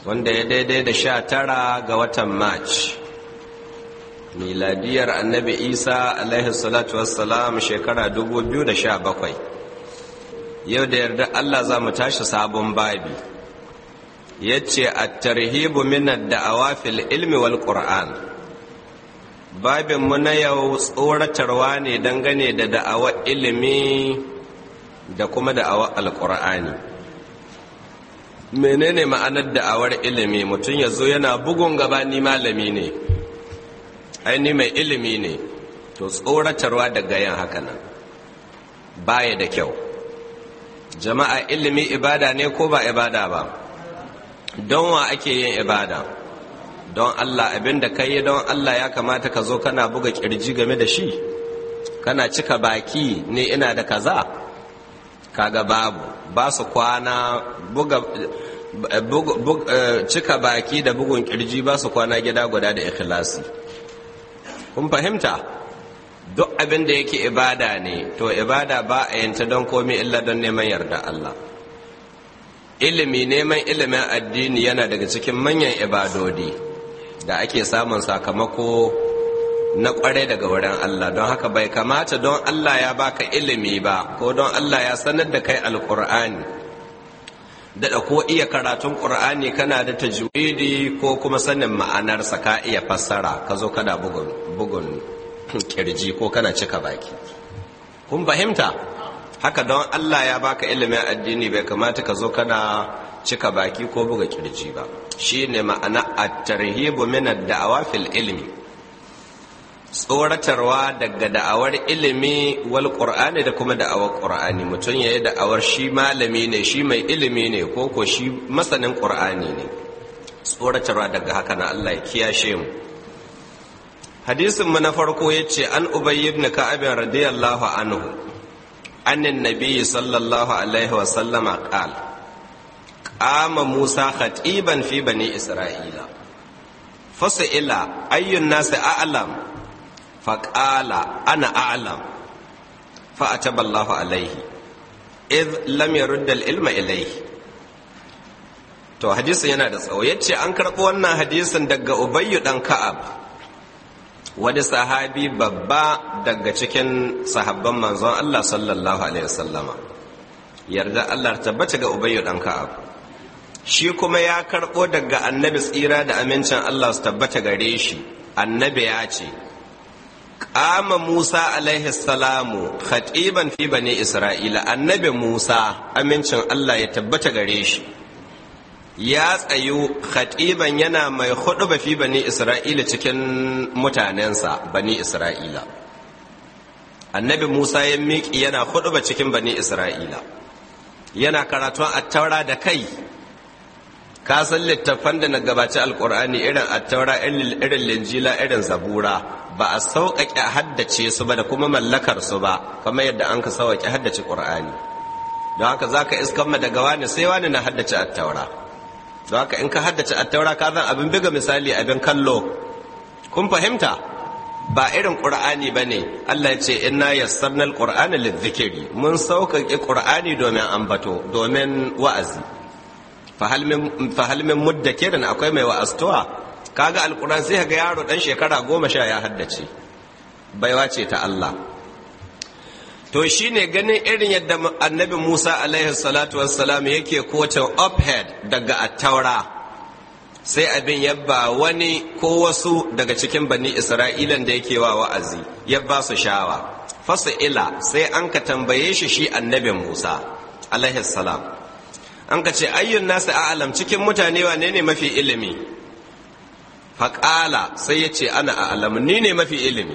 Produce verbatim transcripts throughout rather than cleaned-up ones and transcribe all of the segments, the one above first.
wanda ya daidai da sha tara ga watan march miladiyar annabi isa alaihi salatu wassalam shekara dubu biyu da sha bakwai. Yau da yarda Allah za mu tashi sabon babi yace at-tarhibu min ad-da'awa fil ilmi wal qur'an. Babin mu na yau tsoratarwa ne dangane da da'awar ilimi da kuma da'awar alqur'ani. Menene ma'anar da'awar ilimi? Mutum ya zo yana bugun gaba ni malami ne, ai ni mai ilimi ne, to tsoratarwa daga yin haka nan baya da kyau. Jama'a, ilimi ibada ne ko ba ibada ba? Don wa ake yin ibada? Don Allah. Abinda ka yi don Allah ya kamata ka zo kana buga kirji game da shi, kana cika baki ne ina da kaza. Kaga babu, ba su kwana buga, buga, buga cika baki da bugun kirji ba su kwana gida guda da ikhlasi. Kun fahimta? Duk abin da yake ibada ne, to ibada ba a yanta don komai illa don neman yarda Allah. Ilimi, neman ilimin addini yana daga cikin manyan ibadodi da ake samun sakamako na kwarai daga wurin Allah. Don haka bai kamata don Allah ya baka ilimi ba, ko don Allah ya sanar da kai alkur'ani daɗa ko iya karatun ƙur'ani kana da tajwidi ko kuma sanin ma'anarsa ka iya fassara ka zo kana bugun bugun kirji ko kana cika baki. Kun fahimta? Haka don Allah ya baka ilimin addini bai kamata ka zo kana cika baki ko buga kirji ba. Shine ma'ana at-tarhibu min ad-da'awa fil ilmi. Tsoratarwa daga da'awar ilimi wal qur'ani da kuma da'awar qur'ani. Mutum yayi da'awar shi malami ne, shi mai ilimi ne, ko ko shi masanin qur'ani ne. Tsoratarwa daga haka na Allah ya kiyashe mu. Hadisin mu na farko yace an Ubay ibn Ka'ab radiyallahu anhu annan nabiy sallallahu alaihi wa sallama qala qama Musa khatiban fi bani Isra'ila fasa'ila ayyun nas a'lam faqala ana a'lam fa'ataba Allahu alaihi id lam yurd al-ilma ilayhi. To hadisin yana da tsawo. Yace an karbo wannan hadisin daga Ubay dan Ka'ab, wani sahabi babba daga cikin sahabban manzon Allah sallallahu alaihi wasallama. Yarda Allah tabbata ga Ubay dan Ka'ab. Shi kuma ya karbo daga annabi tsira da amincin Allah su tabbata gare shi. Annabi ya ce qama Musa alaihi salamu khatiban fi bani Isra'ila. Annabi Musa amincin Allah ya tabbata gare shi ya tsayu khatiban yana mai huɗuba fi bani Isra'ila cikin mutanensa bani Isra'ila. Annabi Musa ya miƙi yana huɗuba cikin bani Isra'ila, yana karatun attaura da kai. Ka san littattafan da na gabaci alƙur'ani irin attaura, irin linjila, irin zabura, ba a sauƙaƙe haddace su ba da kuma mallakar su ba kamar yadda an ka sauƙaƙe haddace ƙur'ani. Don haka za ka iskan ma daga wani sai wani na haddace attaura. Don haka in ka haddace attaura ka zan abin biga misali, abin kallo. Kun fahimta? Ba irin ƙur'ani ba ne. Allah ya ce inna yassarna al-qur'ana lidh-dhikri. Mun sauƙaƙe ƙur'ani domin ambato, domin wa'azi. Fa hal min muddakirin, akwai mai wa'astuwa? Kaga alƙur'ani sai ga yaro dan shekara goma sha ya haddace. Baiwa ce ta Allah. To shi ne ganin irin yadda annabi Musa alaihi salatu wassalam yake kotun uphead daga attaura, sai abin yabba wani ko wasu daga cikin bani Isra'ilan da yake wa wa'azi, yabba su shawa. Fasa'ila sai an ka tambaye shi shi annabi Musa alaihi salam. An ka ce ayyun nasu a'alam, cikin mutane wane ne mafi ilimi? Faƙala sai ya ce ana a'alam, ni ne mafi ilimi.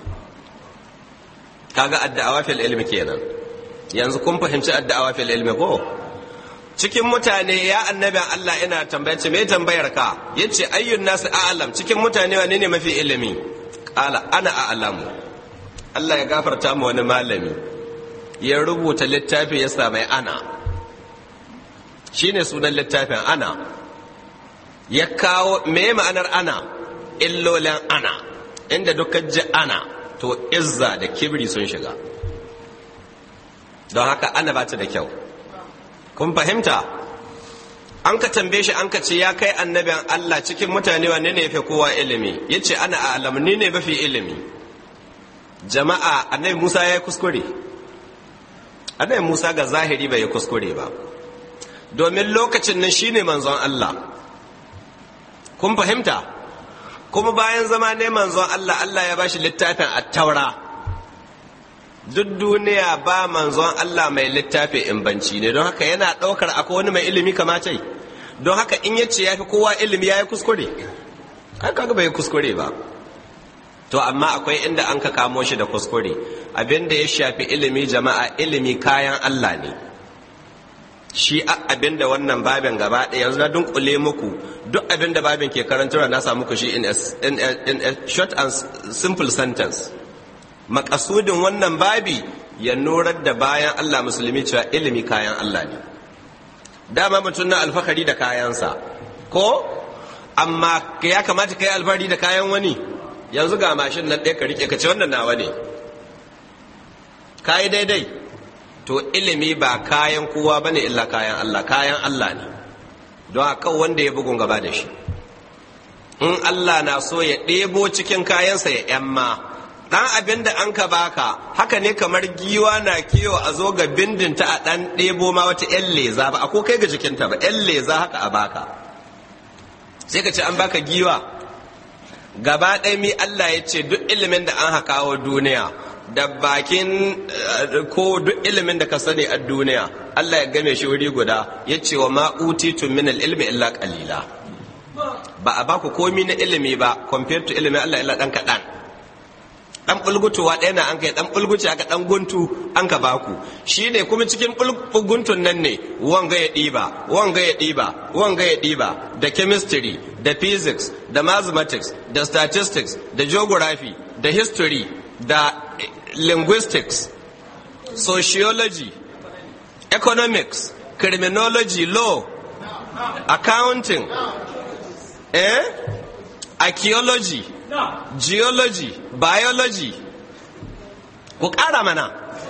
Kaga addu'a fil ilmi kenan. Yanzu kun fahimci addu'a fil ilmi ko? Cikin mutane ya annabin Allah ina tambaye ce me tambayar ka? Yace ayyun nasu a'lam, cikin mutane wane ne mafi ilimi? Qala ana a'lamu. Allah ya gafarta mu wani malami ya rubuta littafi ya sa mai ana. Shine sunan littafin ana. Ya kawo me ma'anar ana? Illolin ana. Inda dukkan ji ana to izza da kibri sun shiga. Don haka ana ba ta da kyau. Kun fahimta? an ka tambaye shi an ka ce ya kai annabin Allah cikin mutane wanne ne yafi kowa ilimi yace ana a'lam, ni ne mafi ilimi. Jama'a, annabi Musa ya yi kuskure. Annabi Musa ga zahiri bai yi kuskure ba, domin lokacin nan shine manzon Allah. Kun fahimta? Kuma bayan zama ne manzon Allah, Allah ya bashi littafin at-Taura. Duk duniya ba manzon Allah mai littafi in banci ne, don haka yana ɗaukar akwai wani mai ilimi kamata yi. Don haka in yace ya fi kowa ilimi ya yi kuskure, ai kaga bai yi kuskure ba. To amma akwai inda an ka kamo shi da kuskure. Abin da ya shafi ilimi, jama'a, ilimi kayan Allah ne. Shi abin da wannan babin gaba ɗaya yanzu na dunkule muku duk abin da babin ke karantarwa na samu ku shi in a, in a, in a short and simple sentence. Makasudin wannan babi ya nurar da bayan Allah musulmi cewa ilimi kayan Allah ne. Dama mutum na alfahari da kayansa, ko? Amma ya kamata ka yi alfahari da kayan wani. Yanzu ga mashin nan ɗaya ka rike ka ce wannan nawa ne. Ka yi daidai. To ilimi ba kayan kowa bane illa kayan Allah, kayan Allah ne. Don haka wanda ya bugun gaba da shi. In Allah na so ya ɗebo cikin kayansa ya ‘yamma, ɗan abin da an ka baka, haka ne kamar giwa na kiyo a zo ga bindinta a ɗan ɗebo ma wata ‘yan leza ba, a ko kai ga jikinta ba, ‘yan leza haka a baka. Sai ka ce an baka giwa. Gaba ɗaya mi Allah ya ce duk ilimin da an hakawo duniya, da bakin ko duk ilimin da ka sani a duniya, Allah ya game shi wuri guda, ya ce wa ma'utitun min al-ilmi illa qalila. Ba a baku komi na ilimi ba, compared to ilimin Allah illa ɗan kaɗan. Dan bulgutuwa ɗaya na an kai dan bulguci aka dan guntu an ka baku, shi ne kuma cikin guntun nan ne wanga ya ɗiba wanga ya ɗiba wanga ya ɗiba da chemistry da physics da mathematics da statistics da geography da history da linguistics, sociology, economics, criminology, law, accounting, eh archaeology, geology, biology. Ku ƙara mana.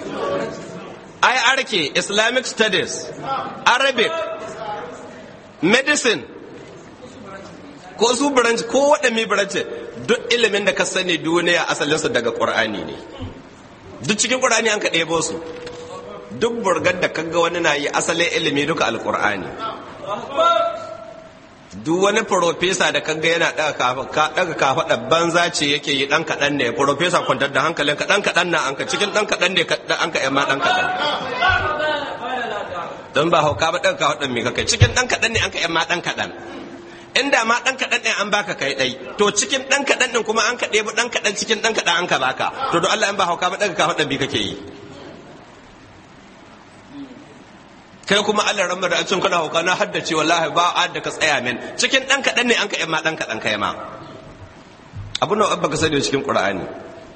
I R K, Islamic Studies, Arabic, Medicine, ko su branch ko waɗanne branch, duk ilimin da ka sani duniya asalinsa daga ƙur'ani ne. Duk cikin ƙur'ani an ka ɗebo su. Duk burgar da kaga wani na yi asalin ilimi duka alƙur'ani. Duk wani profesa da kaga yana daga kafaɗa banza ce yake yi ɗan kaɗan ne, profesa kwantar da hankalin ka ɗan kaɗan na an ka cikin ɗan kaɗan ne an ka yamma ɗan kaɗan. Don ba hauka ba ɗan kafaɗan mai kakai, cikin ɗan kaɗan ne an ka yamma ɗan kaɗan. Inda ma ɗan kaɗan ɗin an baka kai ɗai, to cikin ɗan kaɗan ɗin kuma an ka ɗebo ɗan kaɗan cikin ɗan kaɗan an ka baka, to don Allah in ba hauka ba ɗan kafaɗan bi kake yi. Kai kuma Allah ramar da cin kana hauka na haddace wallahi ba a da ka tsaya min cikin dan kadan ne an ka yamma dan kadan kai ma abu nawa abba ka sani cikin Qur'ani.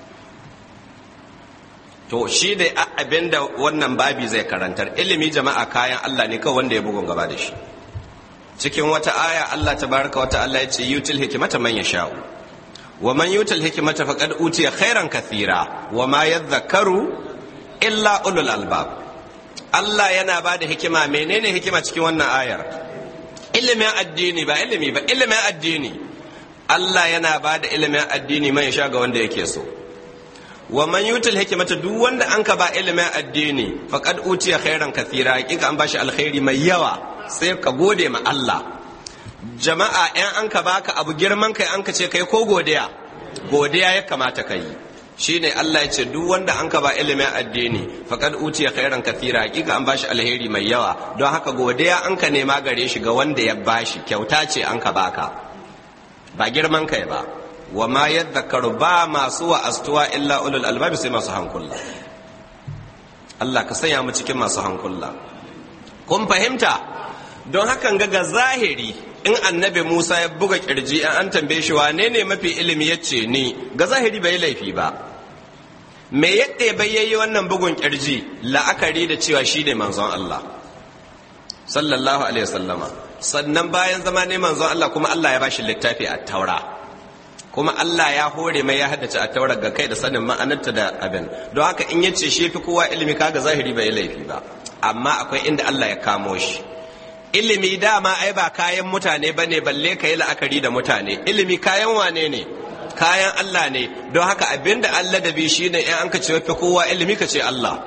To shi dai abinda wannan babi zai karantar, ilimi jama'a kayan Allah ne kawai wanda ya bugun gaba da shi. Cikin wata aya Allah tabaraka wa ta'ala ya ce yutil hikmata man yasha'u wa man yutil hikmata faqad utiya khairan kathira wa ma yadhakkaru illa ulul albab. Allah yana ba da hikima. Menene hikima cikin wannan ayar? Ilimin addini, ba ilimi ba, ilimin addini. Allah yana ba da ilimin addini mai sha ga wanda yake so. Wa man yutul hikmata, duk wanda an ka ba ilimin addini faqad utiya khairan kathira, hakika an bashi alkhairi mai yawa, sai ka gode ma Allah. Jama'a, ɗan an ka baka abu girman kai an ka ce kai ko godiya? Godiya ya kamata ka yi. Shine Allah ya ce duk wanda an ka ba ilimin addini faqad utiya khairan kathira, hakika an bashi alheri mai yawa, don haka godiya an ka nema gare shi ga wanda ya bashi, kyauta ce an ka baka, ba girman kai ba. Wa ma yadhakkaru, ba masu wa'astuwa illa ulul albab, sai masu hankula. Allah ka sanya mu cikin masu hankula. Kun fahimta? Don hakan ga ga zahiri in annabi Musa ya buga kirji an tambaye shi wane ne mafi ilimi yace ni, ga zahiri bai laifi ba. Me yadda bai yayi wannan bugun kirji la'akari da cewa shi ne manzon Allah sallallahu alaihi wasallama, sannan bayan zama ne manzon Allah kuma Allah ya bashi littafi a taura, kuma Allah ya hore mai ya haddace a taura ga kai da sanin ma'anarta da abin. Don haka in yace shi fi kowa ilimi kaga zahiri bai laifi ba, amma akwai inda Allah ya kamo shi. ilimi dama ai ba kayan mutane bane balle kai la'akari da mutane, ilimi kayan wane ne? Kayan Allah ne. Don haka abinda Allah da bi shine in an ka ce fi kowa ilimi ka ce Allah.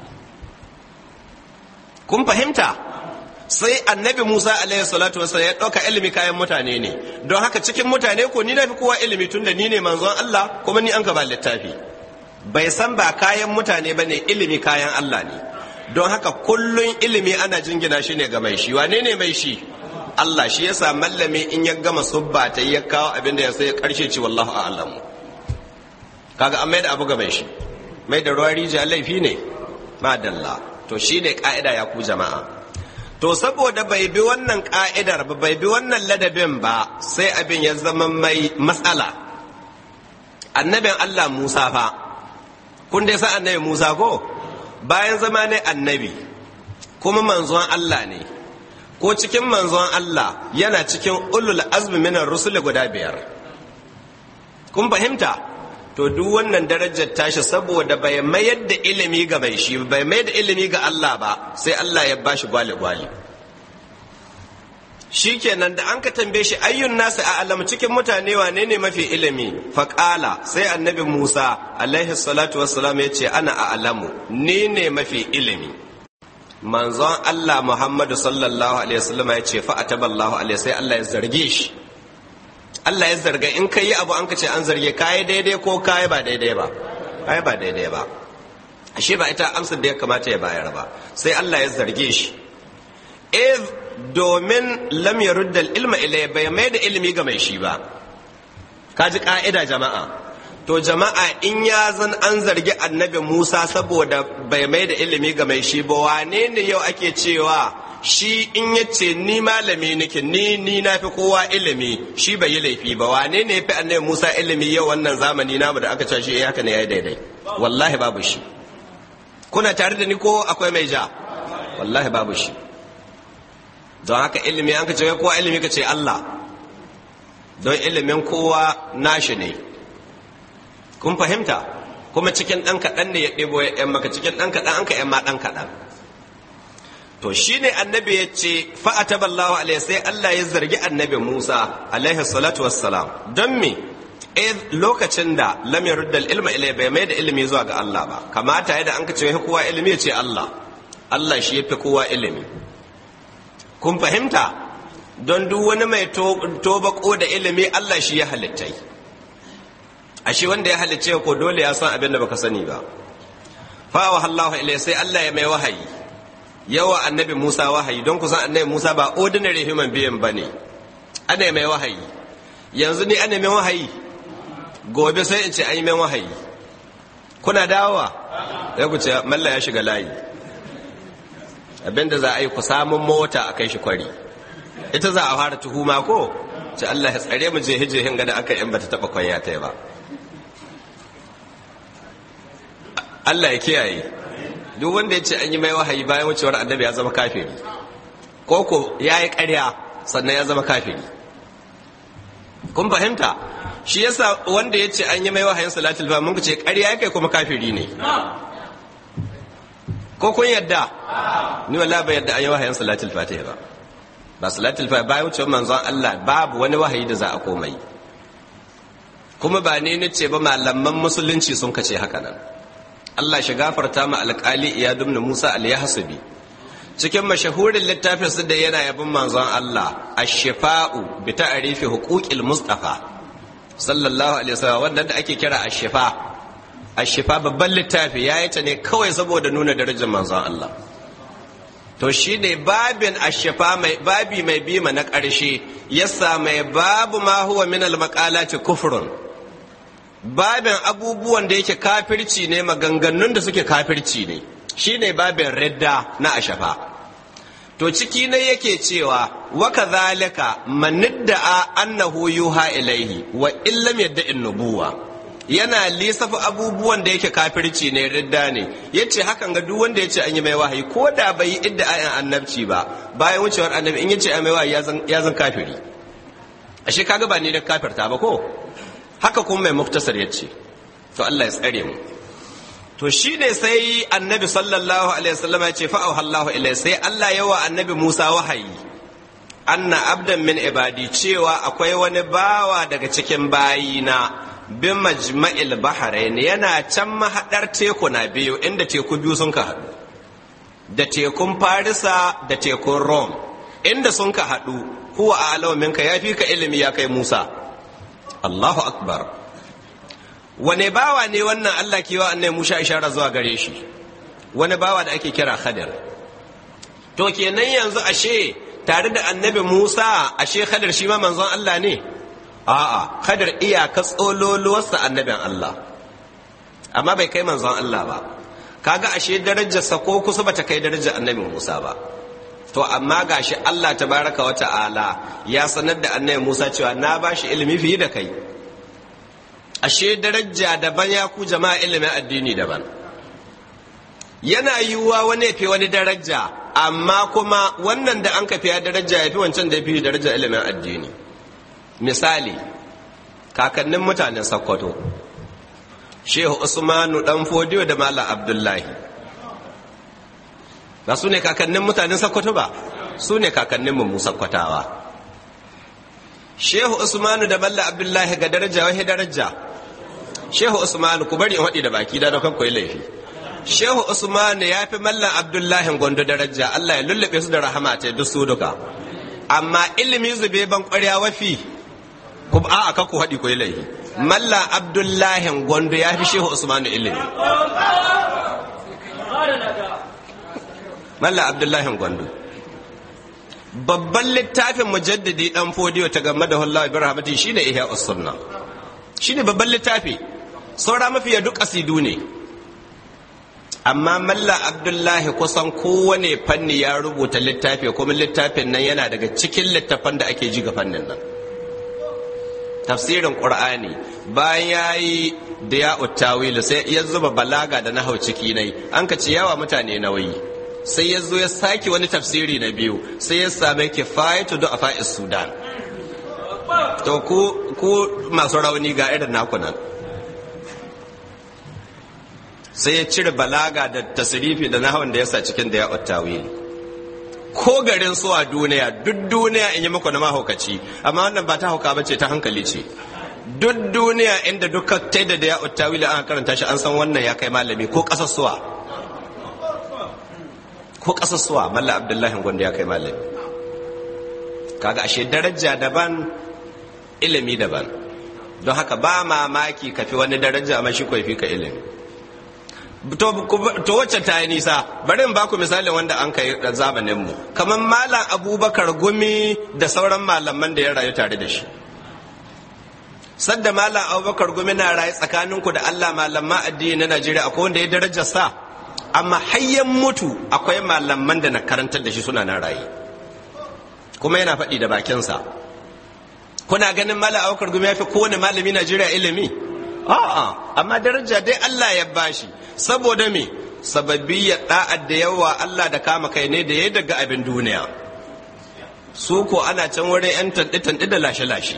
Kun fahimta? Sai annabi Musa alaihi salatu wasallam ya dauka ilimi kayan mutane ne. Don haka cikin mutane ko ni na fi kowa ilimi tunda ni ne manzon Allah kuma ni an ka ba littafi. Bai san ba kayan mutane bane, ilimi kayan Allah ne. Don haka kullun ilimi ana jingina shi ne ga mai shi. Wane ne mai shi? Allah. Shi yasa mallami in ya gama subba ta ya kawo abinda ya sai karshe ci wallahu a'lam. Kaga an mai da abu ga mai shi. Mai da ruwa rijiya laifi ne. Madalla. To shine ka'ida ya ku jama'a. To saboda bai bi wannan ka'idar ba, bai bi wannan ladabin ba, sai abin ya zama mai matsala. Annabin Allah Musa fa. Kun dai san annabi Musa ko? Bayan zama ne annabi kuma manzon Allah ne, ko cikin manzon Allah yana cikin ulul azmi minar rusul guda biyar. Kun fahimta? To duk wannan darajar tashi saboda bai mayar da ilimi ga mai shi, bai mayar da ilimi ga Allah ba, sai Allah ya bashi gwale-gwale. Shikenan da an ka tambaye shi ayyun nasu a alam, cikin mutane wane ne mafi ilimi? Faƙala sai annabi Musa alaihi salatu wassalam ya ce ana a alamu, ni ne mafi ilimi. Manzon Allah Muhammadu sallallahu alaihi wasallam ya ce fa'ataballahu alaihi, sai Allah ya zarge shi. Allah ya zarga in kai abu an ka ce an zarge kai daidai ko kai ba daidai ba, kai ba daidai ba. Ashe ba ita amsar da ya kamata ya bayar ba, sai Allah ya zarge shi. Eh domin lam yarudda ilma ilai, bai mai da ilimi ga mai shi ba. Kaji ka'ida jama'a. To jama'a in ya zan an zargi annabi Musa saboda bai mai da ilimi ga mai shi ba, wane ne yau ake cewa shi in yace ni malami nake, ni ni na fi kowa ilimi, shi bai yi laifi ba? Wane ne fi annabi Musa ilimi yau wannan zamani namu da aka ce shi haka ne yayi daidai? Wallahi babu shi. Kuna tare da ni ko akwai mai ja? Wallahi babu shi. Don haka ilimi an ka ce kowa ilimi ka ce Allah, don ilimin kowa nashi ne. Kun fahimta? Kuma cikin ɗan kaɗan ne ya ɗebo ya ‘yan maka, cikin ɗan kaɗan an ka ‘yan ma ɗan kaɗan. To shi ne annabi ya ce fa'ataballahu alaihi, sai Allah ya zargi annabi Musa alaihi salatu wassalam. Don me? Eh lokacin da lam yarudda ilma ilai, bai mai da ilimi zuwa ga Allah ba. Kamata yadda an ka ce kowa ilimi ya ce Allah. Allah shi ya fi kowa ilimi. Kun fahimta? Don duk wani mai tobako da ilimi Allah shi ya halittai. Ashe wanda ya halicce ko dole ya san abin da baka sani ba. Fa wa Allahu ilai, sai Allah ya mai wahayi. Yawa annabi Musa wahayi, don ku san annabi Musa ba ordinary human being bane. Ana mai wahayi. Yanzu ni ana mai wahayi. Gobe sai in ce an yi mai wahayi. Kuna dawowa? Sai ku ce malla ya shiga layi. Abinda za a yi ku samun mota a kai shi kwari. Ita za a fara tuhuma ko? Ce Allah ya tsare mu je hije hinga da aka in bata taba kwanya ta ba. Allah ya kiyaye. Duk wanda ya ce an yi mai wahayi bayan wucewar annabi ya zama kafiri. Ko ko ya yi ƙarya sannan ya zama kafiri. Kun fahimta? Shi yasa wanda ya ce an yi mai wahayin salatul fa mun ce ƙarya yake kuma kafiri ne. Ko kun yadda? Ni wallahi ba yadda an yi wahayin salatul fatiha ba. Ba salatul fatiha bayan wucewar manzon Allah babu wani wahayi da za a komai. Kuma ba ne ni ce ba malaman musulunci sun kace haka nan. Allah shi gafarta ma alƙali Iyad ibn Musa al-Yahsubi cikin mashahurin littafin su da yana yabin manzon Allah ash-shifa'u bi ta'rifi huquqil mustafa sallallahu alaihi wasallam, wanda da ake kira ash-shifa. Ash-shifa babban littafi yayi ta ne kawai saboda nuna darajar manzon Allah. To shine babin ash-shifa mai babi mai bima na ƙarshe yasa mai babu ma huwa min al-maqalati kufrun, babin abubuwan da yake kafirci ne, maganganun da suke kafirci ne, shine babin ridda na ashafa. To ciki ne yake cewa wa kadhalika man idda'a annahu yuha ilaihi wa illam yadda'i nubuwa, yana lissafa abubuwan da yake kafirci ne, ridda ne. Yace hakan ga duk wanda yace an yi mai wahayi ko da bai yi idda'in annabci ba, bayan wucewar annabi in yace an mai wahayi ya zan kafiri. Ashe kaga ba ni da kafirta ba ko? Haka kuma mai muktasar ya ce, to Allah ya tsare mu. To shi ne sai annabi sallallahu alaihi wasallam ya ce fa'auha Allahu ilai, sai Allah yawa annabi Musa wahayi anna abdan min ibadi cewa akwai wani bawa daga cikin bayina bi majma'il bahrain yana can mahadar teku na biyu inda teku biyu sun ka haɗu da tekun farisa da tekun rom inda sun ka haɗu huwa a'lamu minka yafi ka ilimi ya kai Musa Allahu akbar wani bawa ne wannan Allah ke wa annai Musa ishara zuwa gare shi wani bawa da ake kira Khadir to kenan yanzu ashe tare da annabi Musa ashe Khadir shi ma manzon Allah ne a'a Khadir iyaka tsololuwarsa annabin Allah amma bai kai manzon Allah ba kaga ashe darajarsa ko kusa bata kai darajar annabi Musa ba to amma gashi Allah tabaraka wa ta'ala ya sanar da annabi Musa cewa na bashi ilimi fiye da kai ashe daraja daban ya ku jama'a ilimin addini daban yana yiwuwa wani fi wani daraja amma kuma wannan da an kafi ya daraja ya fi wancan da ya fi daraja ilimin addini misali kakannin mutanen Sokoto Shehu Usmanu dan Fodiyo da Malam Abdullahi ba su ne kakannin mutanen Sokoto ba su ne kakannin mu Sokotawa Shehu Usmanu da Malam Abdullahi ga daraja wahi daraja Shehu Usmanu ku bari in waɗi da baki da kan koyi laifi Shehu Usman ya fi Mallam Abdullahi Gondo daraja Allah ya lullube su da rahama ta duk su duka amma ilimi zube ban ƙwarya wafi ku a aka ku haɗi koyi laifi Mallam Abdullahi Gondo ya fi Shehu Usman ilimi Mallam Abdullahi Gondo babban littafin mujaddidi dan Fodiyo ta game da wallahi bi rahmati shine Ihya us-Sunna shine babban littafi saura mafiya duk asidu ne amma Mallam Abdullahi kusan kowane fanni ya rubuta littafi kuma littafin nan yana daga cikin littafan da ake ji ga fannin nan tafsirin Qur'ani bayan yayi da ya uttawil sai ya zuba balaga da nahau ciki nai an ka ce yawa mutane nauyi sai ya zo ya saki wani tafsiri na biyu sai ya same kifayatu du'afa Sudan to ku ku masu rauni ga irin naku nan sai ya cire balaga da tasrifi da nahwan da yasa cikin da ya uttawili ko garin su a duniya duk duniya in yi muku na mahaukaci amma wannan ba ta hauka bace ta hankali ce duk duniya inda dukkan taida da ya uttawili an karanta shi an san wannan ya kai malami ko kasar suwa ko kasar suwa Mallam Abdullahi Gondo ya kai malami kaga ashe daraja daban ilimi daban don haka ba mamaki kafi wani daraja amma shi ko fi ka ilimi to wacce ta yi nisa bari in baku misalin wanda an kai zamanin mu kamar Malam Abubakar Gumi da sauran malaman da ya rayu tare da shi sadda Malam Abubakar Gumi na rayu tsakaninku da Allah malaman addini na Najeriya akwai wanda ya darajar sa amma hayyan mutu akwai malaman da na karantar da shi suna nan rayu kuma yana faɗi da bakinsa kuna ganin Malam Abubakar Gumi ya fi kowane malami Najeriya ilimi a'a amma daraja dai Allah ya bashi saboda me sababbi ya da'ad da yawa Allah da kama kai ne da ya daga abin duniya su ko ana can wurin yan tanɗi-tanɗi da lashe-lashe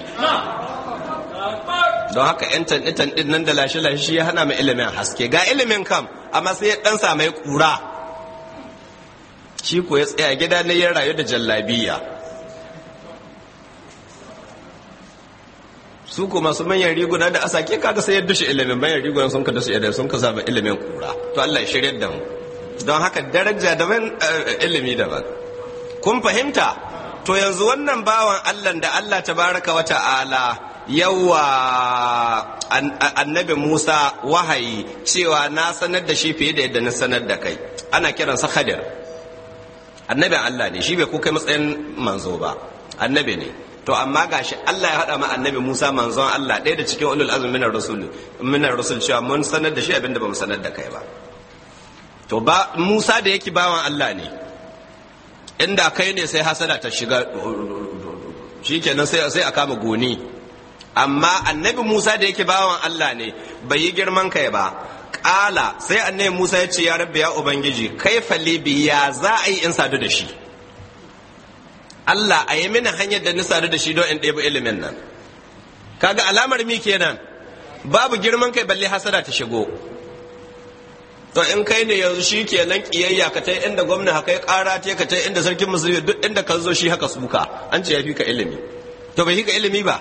don haka yan tanɗi-tanɗi nan da lashe-lashe shi ya hana mai ilimin haske ga ilimin kam amma sai ya ɗan sa mai ƙura shi ko ya tsaya gida ne ya rayu da jallabiya su ko masu manyan riguna da asake kaga sai ya dushe ilimin manyan riguna sun ka dushe idan sun ka samu ilimin kura to Allah ya shirye da mu don haka daraja daban ilimi daban kun fahimta to yanzu wannan bawan Allah da Allah tabaraka wa ta'ala yawa annabi Musa wahayi cewa na sanar da shi fiye da yadda na sanar da kai ana kiransa Khadir annabin Allah ne shi bai ko kai matsayin manzo ba annabi ne to amma gashi Allah ya haɗa ma annabi Musa manzon Allah ɗaya da cikin ulul azmi minar rasul minar rasul cewa mun sanar da shi abinda bamu sanar da kai ba to ba Musa da yake bawan Allah ne inda kai ne sai hasada ta shiga shikenan sai sai a kama goni amma annabi Musa da yake bawan Allah ne bai yi girman kai ba ƙala sai annabi Musa ya ce ya rabbi ya ubangiji kaifa libi ya za a yi in sadu da shi Allah a yi mini hanyar da nisadu da shi don in ɗebi ilimin nan kaga alamar mi kenan babu girman kai balle hasada ta shigo to in kai ne yanzu shi kenan kiyayya ka tai inda gwamna haka ya kara te ka tai inda sarkin musulmi duk inda ka zo shi haka suka an ce ya fi ka ilimi to bai ka ilimi ba.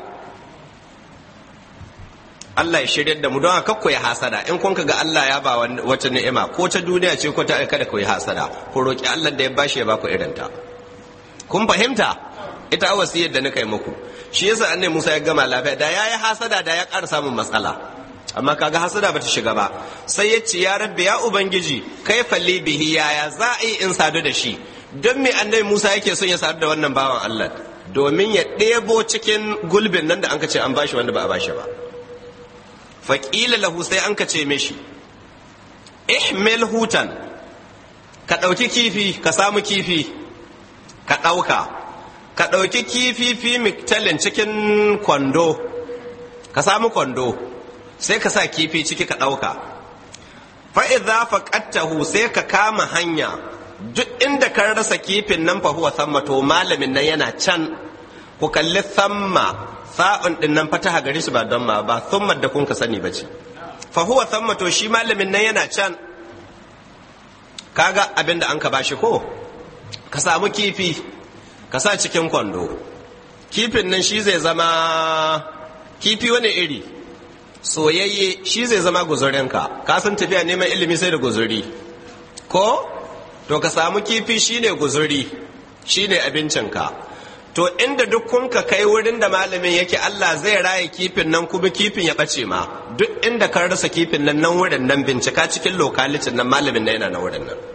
Allah ya shirya da mu don haka ku yi hasada in kun ga Allah ya ba wata ni'ima ko ta duniya ce ko ta kada ku yi hasada ku roki Allah da ya bashi ya ba ku irin ta. Kun fahimta ita wasiyar da nika yi muku shi yasa annabi Musa ya gama lafiya da yayi hasada da ya ƙara samun matsala amma kaga hasada bata shiga ba sai ya ce ya rabbi ya ubangiji kaifa li bihi yaya za a yi in sadu da shi don me annabi Musa yake son ya sadu da wannan bawan Allah domin ya ɗebo cikin gulbin nan da an ka ce an bashi wanda ba a bashi ba. Faƙila lahu sai an ka ce mishi ihmil hutan ka ɗauki kifi ka samu kifi ka ɗauka ka ɗauki kifi fi miktalin cikin kwando ka samu kwando sai ka sa kifi ciki ka ɗauka fa'iza faƙattahu sai ka kama hanya duk inda ka rasa kifin nan fa huwa samma to malamin nan yana can ku kalli samma sa'un din nan fataha gare shi ba don ma ba thummar da kun ka sani bace fa huwa thamma to shi malamin nan yana can kaga abinda an ka bashi ko ka samu kifi ka sa cikin kwando kifin nan shi zai zama kifi wani iri soyayye shi zai zama guzurinka ka san tafiya neman ilimi sai da guzuri ko to ka samu kifi shine guzuri shine abincinka to inda duk kun ka kai wurin da malamin yake Allah zai raye kifin nan kuma kifin ya bace ma duk inda ka rasa kifin nan nan wurin nan bincika cikin lokalitin nan malamin nan yana na wurin nan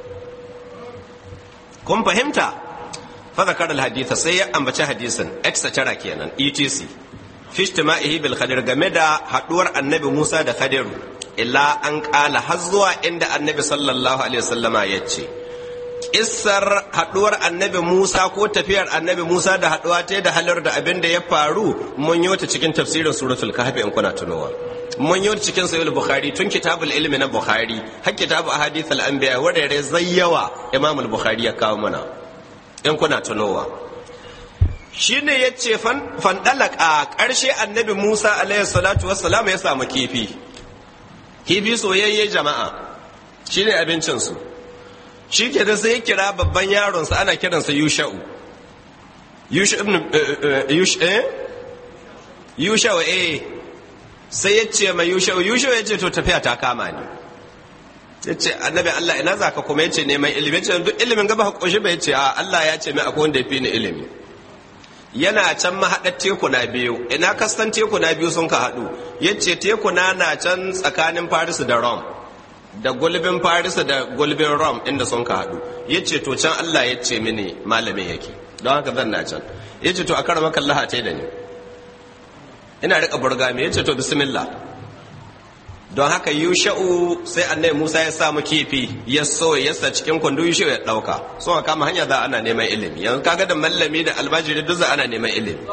kun fahimta fa zakar alhadith sai ya ambaci hadisin etc kenan etc fi ijtima'ihi bil khadir game da haduwar annabi Musa da Khadir illa an kala har zuwa inda annabi sallallahu alaihi wasallama yace Kissar haduwar annabi Musa ko tafiyar annabi Musa da haduwa ta da halar da abin da ya faru mun yi wata cikin tafsirin suratul kahf in kuna tunowa mun yi wata cikin sahih bukhari tun kitabul ilmi na bukhari har kitabu ahadith al anbiya wadare zayyawa imam al bukhari ya kawo mana in kuna tunowa shine yace fan fandalaka karshe annabi Musa alaihi salatu wassalam ya samu kifi kifi soyayye jama'a shine abincin su shi ke da sai kira babban yaronsa ana kiransa yusha'u yusha'u eh sai ya ce mai yusha'u yusha'u ya ce to tafiya ta kama ni ya ce annabi Allah ina za ka kuma ya ce neman ilimi ya ce duk ilimin gaba haƙoshi bai ce a Allah ya ce mai akwai wanda ya fi ni ilimi yana can mahaɗar tekuna biyu ina kastan tekuna biyu sun ka haɗu ya ce tekuna na can tsakanin Paris da Rome da gulbin Farisa da gulbin Rom inda sun ka haɗu ya ce to can Allah ya ce mini malamin yake don haka zan na can ya ce to a karama kallaha ta da ni ina riƙa burgami ya ce to bismillah don haka yusha'u sai annabi Musa ya samu kifi ya so ya sa cikin kwando yusha'u ya ɗauka so a kama hanya za ana neman ilimi yanzu kaga da mallami da almajiri duk za ana neman ilimi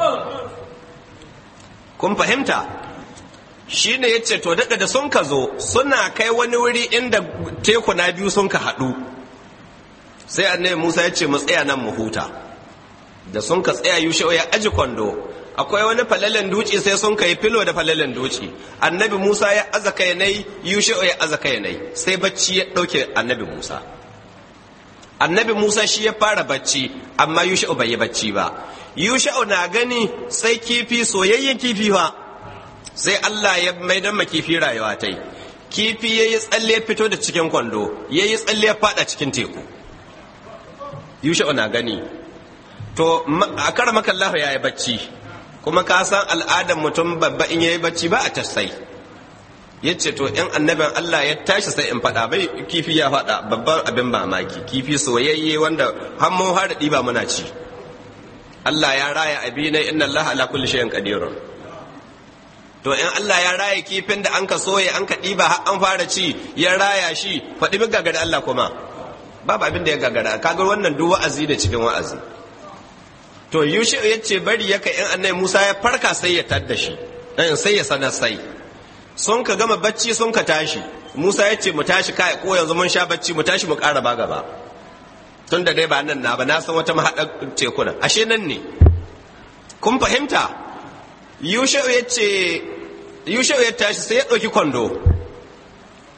kun fahimta shi ne ya ce to daɗa da sun ka zo suna kai wani wuri inda tekuna biyu sun ka haɗu sai annabi Musa ya ce mu tsaya nan mu huta da sun ka tsaya yusha'u ya aji kwando akwai wani falalen duci sai sun kai filo da falalen duci annabi Musa ya aza kai nai yusha'u ya aza kai nai sai bacci ya ɗauke annabi Musa annabi Musa shi ya fara bacci amma yusha'u bai yi bacci ba yusha'u na gani sai kifi soyayyen kifi fa sai Allah ya maidan makifi rayuwa ta yi kifi ya yi tsalle fito da cikin kwando ya yi tsalle ya fada cikin teku yusha'u na gani to a kara makallahu ya yi bacci kuma ka san al'adar mutum babba in ya yi bacci ba a tasai ya ce to in annabin Allah ya tashi sai in fada bai kifi ya fada babban abin mamaki kifi soyayye wanda hannun har da ɗiba muna ci Allah ya raya abinai inna Allah ala kulli shay'in qadirun to in Allah ya raya kifin da an ka soye an ka ɗiba har an fara ci ya raya shi faɗi min gagara Allah kuma babu abin da ya gagara kaga wannan duk wa'azi da cikin wa'azi to Yusha ya ce bari ya kai in annabi Musa ya farka sai ya tadda shi dan sai ya sanar sai sun ka gama bacci sun ka tashi Musa ya ce mu tashi kai ko yanzu mun sha bacci mu tashi mu ƙara ba gaba tun da dai ba nan na ba na san wata mahaɗar tekuna ashe nan ne kun fahimta Yusha ya ce Yusha ya tashi sai ya ɗauki kwando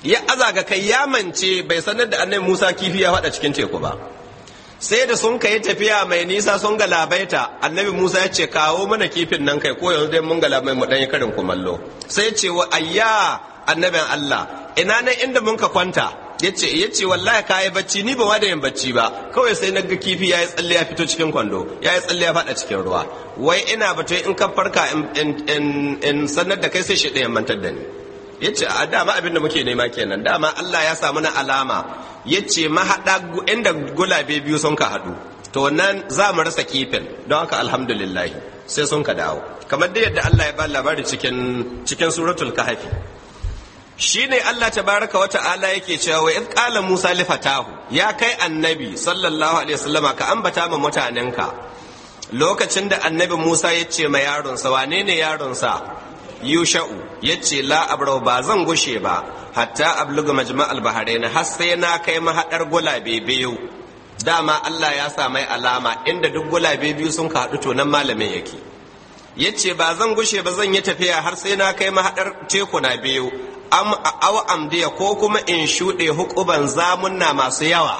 ya azaga kai ya mance bai sanar da annabi Musa kifi ya faɗa cikin teku ba sai da sun kai tafiya mai nisa sun galabaita annabi Musa ya ce kawo mana kifin nan kai ko yanzu dai mun galabai mu dan yi karin kumallo sai ce wa ayya annabin Allah ina nan inda mun ka kwanta yace yace wallahi kai bacci ni ba wada yin bacci ba kawai sai naga kifi yayi tsalle ya fito cikin kwando yayi tsalle ya fada cikin ruwa wai ina batun in ka farka in in in sanar da kai sai shi ɗayan mantar da ni yace a dama abin da muke nema kenan dama Allah ya samu na alama yace mahada inda gulabe biyu sun ka hadu to wannan za mu rasa kifin don haka alhamdulillah sai sun ka dawo kamar da yadda Allah ya ba labari cikin cikin suratul kahfi shine Allah tabaraka wa ta'ala yake cewa wa id qala Musa li fatahu ya kai annabi sallallahu alaihi wasallama ka ambata ma mutanenka lokacin da annabi Musa ya ce ma yaron sa wane ne yaron sa Yusha'u yace la abrau ba zan gushe ba hatta abluga majma'al bahrain har sai na kai mahadar gulabe biyu dama Allah ya sa mai alama inda duk gulabe biyu sun ka hadu to nan malamin yake yace ba zan gushe ba zan yi tafiya har sai na kai mahadar tekuna biyu am aw amdiya ko kuma in shuɗe hukuban zamunna masu yawa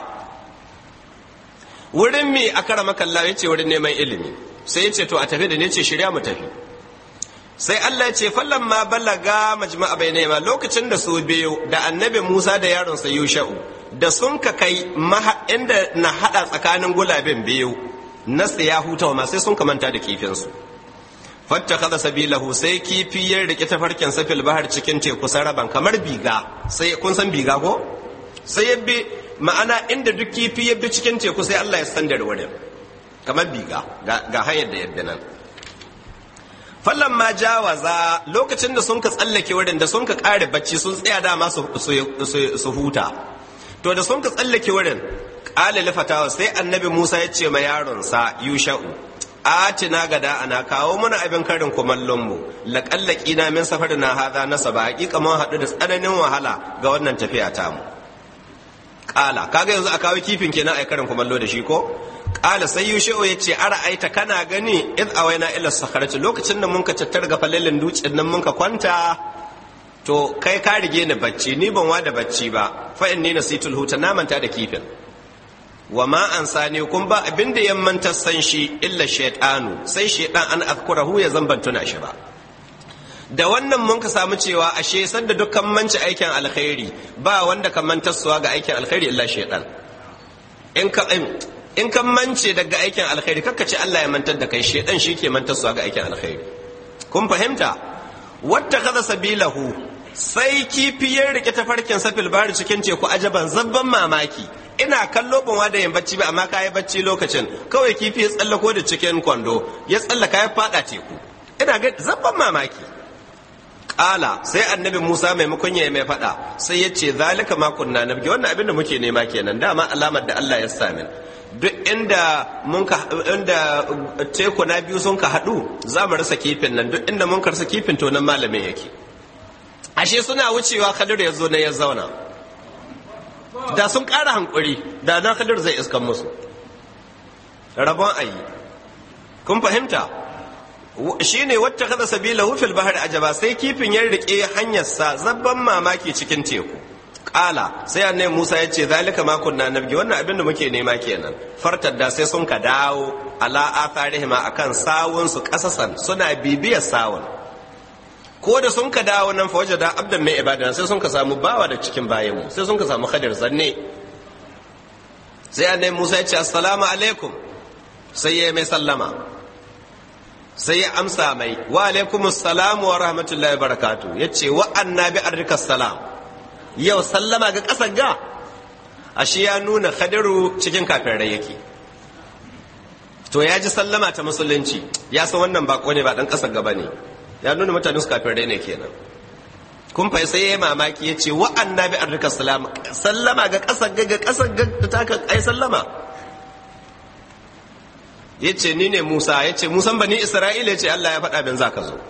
wurin mi akara makalla yace wurin neman ilimi sai yace to a tafi da ne ce shirya mu tafi sai Allah yace fallan ma balaga majma'a bainayma lokacin da su biyu da annabi Musa da yaron sa Yusha'u da sun ka kai inda na hada tsakanin gulabin biyu nasu ya hutawa ma sai sun ka manta da kifin su fattakhadha sabilahu sai kifi ya rike tafarkin safil bahar cikin teku saraban kamar biga sai kun san biga ko sai yabbi ma'ana inda duk kifi ya bi cikin teku sai Allah ya sandar wurin kamar biga ga hanyar da yabbi nan fallan ma jawaza lokacin da sun ka tsallake wurin da sun ka kare bacci sun tsaya dama su su huta to da sun ka tsallake wurin qala lifatawa sai annabi Musa ya ce ma yaron sa Yusha'u atina gada ana kawo mana abin karin kumallon mu laqallaqi na min safarina hada nasaba hakika mun hadu da tsananin wahala ga wannan tafiya ta mu qala kaga yanzu a kawo kifin kenan ai karin kumallo da shi ko qala sai Yusha'u yace ara aita kana gani id awaina ila sakharati lokacin da mun ka tattar ga falalin dutsen nan mun ka kwanta to kai ka rige ni bacci ni ban wa da bacci ba fa inni nasitul huta na manta da kifin wa ma an sani kun ba abinda ya manta san shi illa shaytanu sai shaytan an azkurahu ya zamban tuna shi ba da wannan mun ka samu cewa ashe sanda dukkan manci aikin alkhairi ba wanda ka manta suwa ga aikin alkhairi illa shaytan in ka in kan mance daga aikin alkhairi kakka ce Allah ya mantar da kai shaytan shike mantar suwa ga aikin alkhairi kun fahimta wata kaza sabilahu sai kifi ya rike tafarkin safil bari cikin teku ajaban zabban mamaki ina kallo ban wa da yin bacci ba amma ka yi bacci lokacin kawai kifi ya tsallako da cikin kwando ya tsallaka ya fada teku ina ga zabban mamaki kala sai annabi Musa maimakon ya mai fada sai ya ce zalika ma kunna nabgi wannan abin da muke nema kenan dama alamar da Allah ya sami duk inda mun ka inda teku na biyu sun ka hadu za mu rasa kifin nan duk inda mun ka rasa kifin to nan malamin yake ashe suna wucewa Khadir ya zo ne ya zauna da sun ƙara hankuri da na Khadir zai iskan musu rabon ayi kun fahimta shine wata kaza sabilahu fil bahri ajaba sai kifin ya rike hanyar sa zabban mamaki cikin teku kala sai annabi Musa ya ce zalika ma kunna nabgi wannan abin da muke nema kenan fartar da sai sun ka dawo ala atharihima akan sawun su kasasan suna bibiyar sawun ko da sun ka dawo nan fa wajada abdan mai ibada sai sun ka samu bawa da cikin bayanmu sai sun ka samu Khadir zanne sai annabi Musa ya ce assalamu alaikum sai ya mai sallama sai ya amsa mai wa alaikumus salam wa rahmatullahi wa barakatuh yace wa annabi arrikas salam yau sallama ga kasar ga ashe ya nuna Khadiru cikin kafirai yake to ya ji sallama ta musulunci ya san wannan bako ne ba dan kasar gaba ne ya nuna mutane su kafirai ne kenan kun fa sai yayi mamaki yace wa annabi arrika salam sallama ga kasar ga ga kasar ga ta ka ai sallama yace ni ne Musa yace Musan bani Isra'ila yace Allah ya faɗa bin zaka zo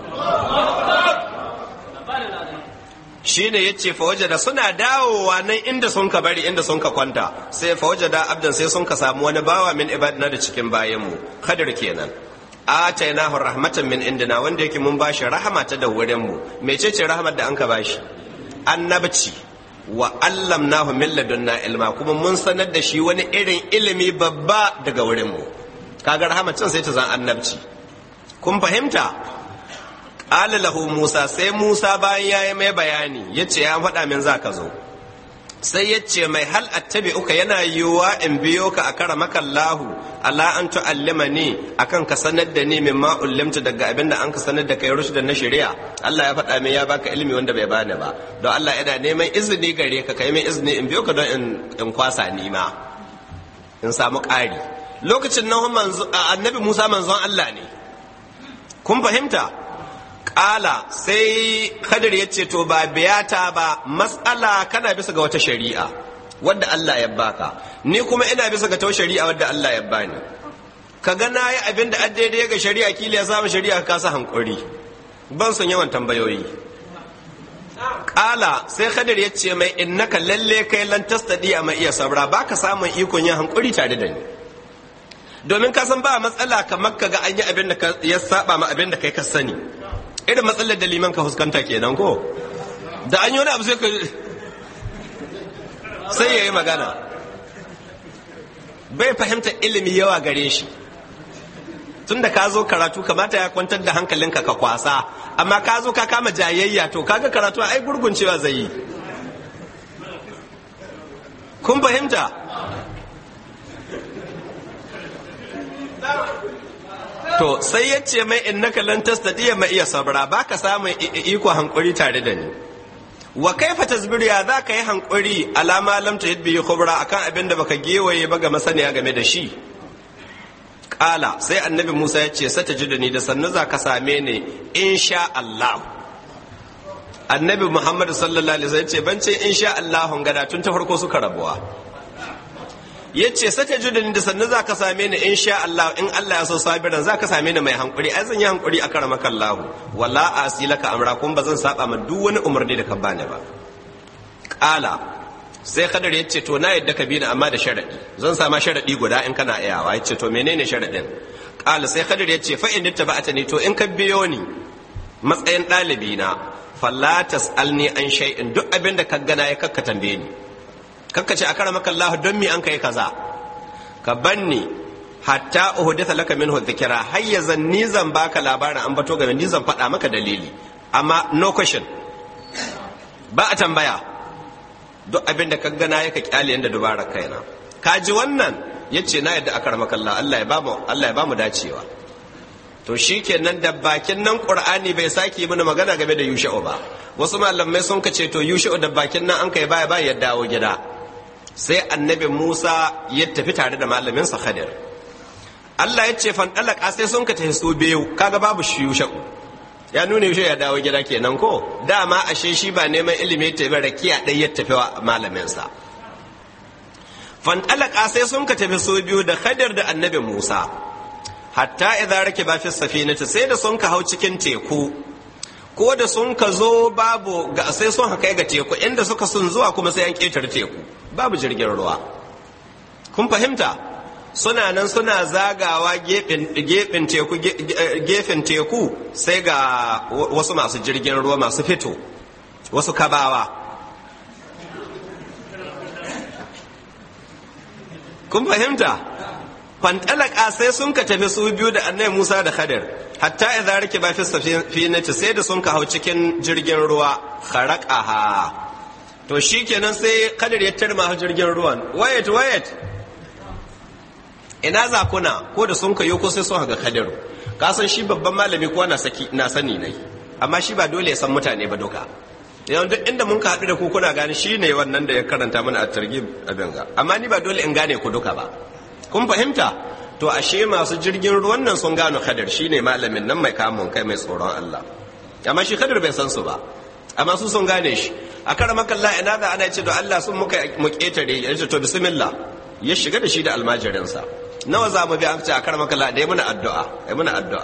shine yace fa wajada suna dawowa nan inda sun ka bari inda sun ka kwanta sai fa wajada abdan sai sun ka samu wani bawa min ibadina da cikin bayanmu Khadir kenan atainahu rahmatan min indina wanda yake mun bashi rahama ta da wurin mu mecece rahmat da an ka bashi annabci wa allamnahu min ladunna ilma kuma mun sanar da shi wani irin ilimi babba daga wurin mu kaga rahmatin sai ta zan annabci kun fahimta qala lahu Musa sai Musa bayan yayi mai bayani yace ya faɗa min zaka zo sai yace mai hal attabi'uka yana yiwuwa in biyo ka a karamaka Allahu ala an tu'allimani akan ka sanar da ni mimma ullimta daga abinda an ka sanar da kai rushdan na shari'a Allah ya faɗa min ya baka ilimi wanda bai bani ba don Allah yana neman izini gare ka kai min izini in biyo ka don in in kwasa ni ma in samu ƙari lokacin nan manzo annabi Musa manzon Allah ne kun fahimta Ƙala sai Khadir ya ce to ba biyata ba matsala kana bisa ga wata shari'a wadda Allah ya baka ni kuma ina bisa ga ta shari'a wadda Allah ya bani ka ga nayi abin da daidai ga shari'a kila ya samu shari'a ka sa hankuri ban son yawan tambayoyi Ƙala sai Khadir ya ce mai innaka lalle kai lan tastadi a mai iya sabra baka samun ikon yin hankuri tare da ni domin ka san ba matsala kamar ka ga an yi abin da ya saba ma abin da kai ka sani irin matsalar da liman ka fuskanta kenan ko da an yi wani abu sai ka sai ya yi magana bai fahimta ilimi yawa gare shi tun da ka zo karatu kamata ya kwantar da hankalinka ka kwasa amma ka zo ka kama jayayya to kaga karatu ai gurguncewa zai yi kun fahimta to sai ya ce mai innaka lan tastatiya ma iya sabra baka samun iko hankuri tare da ni wa kaifa tasbiru ya zaka yi hankuri alama lam tahid bi khubra akan abin da baka gewaye ba ga masaniya game da shi kala sai annabi Musa ya ce satajiduni da sannu zaka same ni insha Allah annabi Muhammad sallallahu alaihi wasallam ya ce ban ce insha Allah gada tun ta farko suka rabuwa yace sata judin da sannu zaka same ni insha Allah in Allah ya so sabiran zaka same ni mai hankuri ai zan yi hankuri a karamaka Allah wala asilaka amra kun bazan saba ma duk wani umarni da ka bani ba qala sai Khadir yace to na yadda ka bi ni amma da sharadi zan sama sharadi guda in kana iyawa yace to menene sharadin qala sai Khadir yace fa in tabbatani to in ka biyo ni matsayin dalibi na falla tasalni an shay'in duk abin da ka gana ya kakka tambaye ni kakka ce a karamaka Allah don mi an kai kaza ka banni hatta uhditha laka minhu dhikra hayya zan ni zan baka labarin an bato game ni zan faɗa maka dalili amma no question ba a tambaya duk abin da ka gana ya ka kyale yanda dubara kaina ka ji wannan yace na yadda a karamaka Allah Allah ya bamu Allah ya bamu dacewa to shikenan da bakin nan Qur'ani bai saki mana magana game da Yusha'u ba wasu malamai sun kace to Yusha'u da bakin nan an kai baya baya ya dawo gida sai annabi Musa ya tafi tare da malaminsa Khadir Allah ya ce fan dalaka sai sun ka tafi su biyu kaga babu shi Yusha'u ya nuna Yusha'u ya dawo gida kenan ko dama ashe shi ba neman ilimi ta ba rakiya dai ya tafi wa malaminsa fan dalaka sai sun ka tafi su biyu da Khadir da annabi Musa hatta idza rakiba fi safinati sai da sun ka hau cikin teku ko da sun ka zo babu ga sai sun haka ga teku inda suka sun zuwa kuma sai an ƙetare teku babu jirgin ruwa kun fahimta suna nan suna zagawa gefen teku gefen teku sai ga wasu masu jirgin ruwa masu fito wasu kabawa kun fahimta fantalaka sai sun ka tafi su biyu da annabi Musa da Khadir hatta idza rakiba fi safinati sai da sun ka hau cikin jirgin ruwa kharaqaha to shikenan sai Khadir ya tarma jirgin ruwan wait wait ina za kuna ko da sun kayo ko sai sun ga Khadir ka san shi babban malami ko na saki na sani ne amma shi ba dole ya san mutane ba duka yau duk inda mun ka haɗu da ku kuna gane shi ne wannan da ya karanta mana a targhib abin ga amma ni ba dole in gane ku duka ba kun fahimta to ashe masu jirgin ruwan nan sun gano Khadir shine malamin nan mai kamun kai mai tsoron Allah amma shi Khadir bai san su ba amma su sun gane shi a karamaka Allah ina da ana ce to Allah sun muka mu ketare ya ce to bismillah ya shiga da shi da almajirin sa nawa za mu bi an ce a karamaka Allah dai muna addu'a dai muna addu'a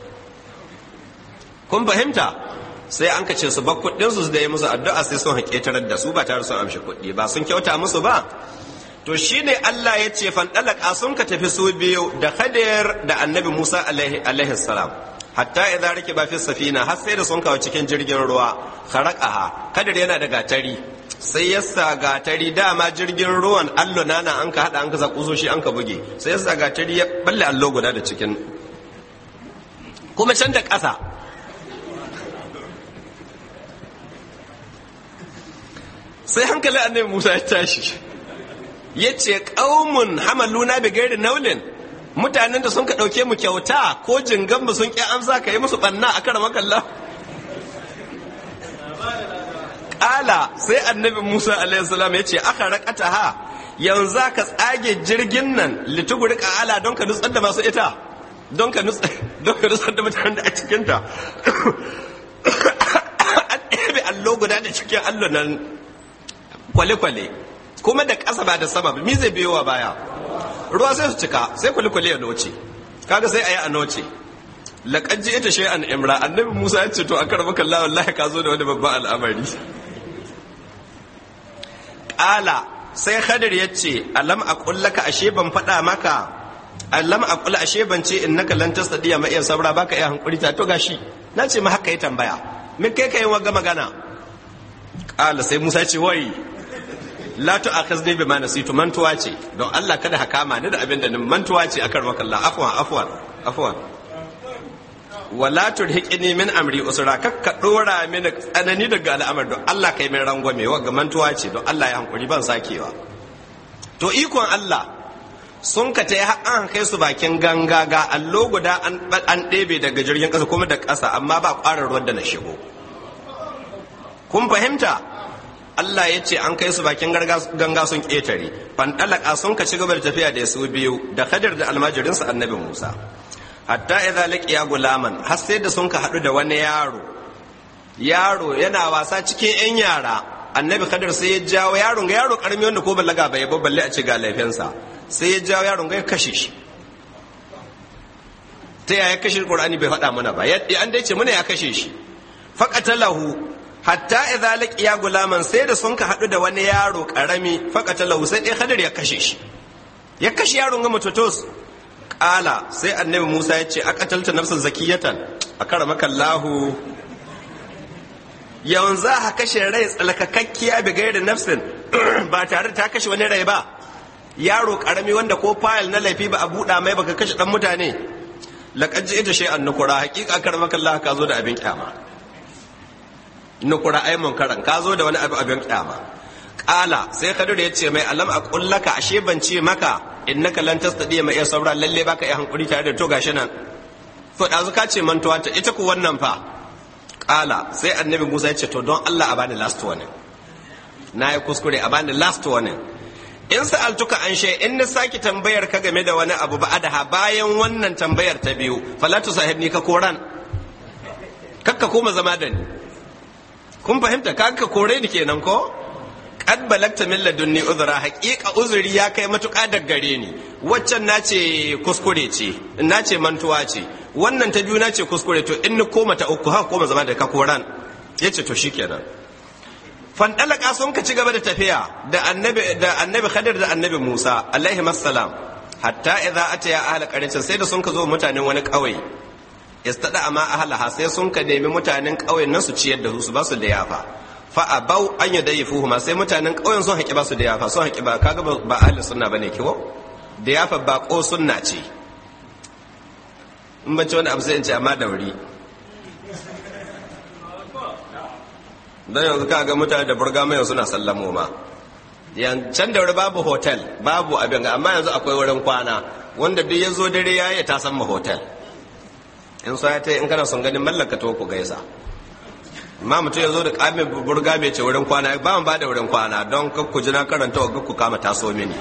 kun fahimta sai an kace su ba kuɗin su da yi musu addu'a sai sun haketarar da su ba tare sun amshi kuɗi ba sun kyauta musu ba to shine Allah ya ce fan dalaka sun ka tafi su biyu da Khadir da Annabi Musa alaihi alaihi salam hatta idza rakiba fi safina har sai da sun kawo cikin jirgin ruwa kharaqaha kadir yana da gatari sai ya sa gatari dama jirgin ruwan allo nana an ka hada an ka sa kusoshi an ka buge sai ya sa gatari ya balle allo guda da cikin kuma can da ƙasa sai hankalin annabi Musa ya tashi yace qaumun hamaluna bi ghairi naulin mutanen da sun ka ɗauke mu kyauta ko jingan mu sun ƙi amsa ka yi musu ɓanna a kara makalla ƙala sai annabi Musa alaihissalam ya ce aka raƙata ha yanzu ka tsage jirgin nan lituguri ƙala don ka nutsar da masu ita don ka nutsar da mutanen da a cikinta an ɗebe allo guda da cikin allo nan kwale-kwale kuma da ƙasa ba da sama ba mi zai biyowa baya ruwa sai su cika sai kwale-kwale ya noce kaga sai a yi a noce laƙajji ita shi an imra annabi Musa ya ce to a karɓar kalla wallahi ka zo da wani babban al'amari ƙala sai Khadir ya ce alam a ƙullaka ashe ban faɗa maka alam a ƙulla ashe ban ce in naka lan tasdiya ma iya sabra baka iya hankuri ta to gashi na ce ma haka yi tambaya min kai kai wa magana ƙala sai Musa ya ce wai la tu akhizni bima nasitu mantuwa ce don Allah kada ka kama ni da abin da mantuwa ce akan makalla afwan afwan afwan wala turhiqni min amri usra kakka dora mini tsanani daga al'amar don Allah kai min rangwame wa ga mantuwa ce don Allah ya hankuri ban sakewa to ikon Allah sun ka ta yi an kai su bakin ganga ga allo guda an an ɗebe daga jirgin ƙasa kuma da ƙasa amma ba ƙwarar ruwan da na shigo kun fahimta Allah ya ce an kai su bakin ganga sun ƙetare fandalaka sun ka ci gaba da tafiya da su biyu da Khadir da almajirinsa annabi Musa hatta idza laqiya gulaman har sai da sun ka hadu da wani yaro yaro yana wasa cikin yan yara annabi Khadir sai ya jawo yaron ga yaro karami wanda ko ballaga bai ba balle a ce ga laifinsa sai ya jawo yaron ga ya kashe shi ta yaya kashe Qur'ani bai faɗa mana ba yadda an dai ce mana ya kashe shi faqatalahu hatta idza laqiya gulaman sai da sun ka hadu da wani yaro karami faqatalahu sai dai Khadir ya kashe shi ya kashe yaron ga mutotos qala sai annabi Musa ya ce aqatalta nafsan zakiyatan akaramaka Allahu yanzu ha kashe rai tsalkakakkiya bi gairi nafsin ba tare da ta kashe wani rai ba yaro karami wanda ko file na laifi ba a buɗa mai baka kashe dan mutane laqad ita shay'an nukura haqiqa akaramaka Allah ka zo da abin kyama nukura ai munkaran ka zo da wani abu abin kyama qala sai Khadir ya ce mai alam aqul laka ashe ban ce maka innaka lan tastadi ma iya sabra lalle baka iya hankuri tare da to gashi nan to dazu ka ce mantuwa ta ita ku wannan fa qala sai annabi Musa ya ce to don Allah a bani last warning na yi kuskure a bani last warning in sa'altuka an shay in na saki tambayar ka game da wani abu ba adaha bayan wannan tambayar ta biyu falatu sahibni ka koran kakka koma zama da ni kun fahimta ka kore ni kenan ko qad balagta min ladunni uzra haqiqa uzuri ya kai matuƙa da gare ni waccan nace kuskure ce nace mantuwa ce wannan ta biyu nace kuskure to in ni koma ta uku ha koma zama da ka koran yace to shikenan fandalaka sun ka ci gaba da tafiya da annabi da annabi Khadir da annabi Musa alaihi assalam hatta idza ataya ahla qaryatin sai da sun ka zo mutanen wani kauye istada ma ahlaha sai sun ka nemi mutanen kauyen nan su ciyar da su su ba su da yafa fa abau an yadayifuhu ma sai mutanen kauyen sun haƙi ba su da yafa sun haƙi ba kaga ba ahli sunna bane kiwo da yafa ba ko sunna ce in bace wani abu sai in ce amma da wuri dan yanzu kaga mutane da burga mai suna sallamo ma can da wuri babu hotel babu abin amma yanzu akwai wurin kwana wanda duk ya zo dare ya yi ta san ma hotel in so ya ta in kana son ganin mallaka to ku gaisa amma mutum ya zo da kamin burga mai ce wurin kwana ba mu ba da wurin kwana don kakku ji na karanta wa kakku kama taso mini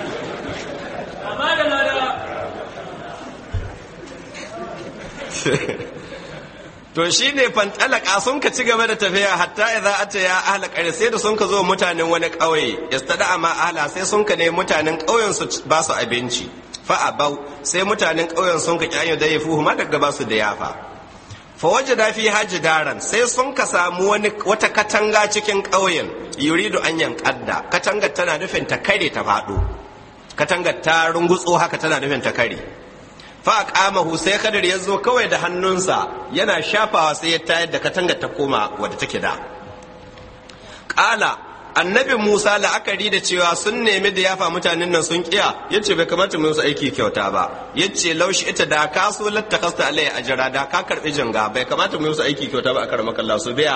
to shi ne fantalaka sun ka ci gaba da tafiya hatta idza ataya ahla qarya sai da sun ka zo mutanen wani kauye istada ma ahla sai sun ka ne mutanen kauyen su ba su abinci fa abau sai mutanen kauyen sun ka kiyaye da yafu ma daga ba su da yafa fa wajada fi hajidaran sai sun ka samu wani wata katanga cikin kauyen yuridu an yankadda katangar tana nufin ta kare ta fado katangar ta rungutso haka tana nufin ta kare fa qamahu sai Khadir ya zo kawai da hannunsa yana shafawa sai ya tayar da katangar ta koma wadda take da. Qala annabi Musa la'akari da cewa sun nemi da yafa mutanen nan sun kiya yace bai kamata mu musu aiki kyauta ba, yace laushi ita da ka so lattakasta alai ajra da ka karbi jinga, bai kamata mu musu aiki kyauta ba a karama kallah su biya.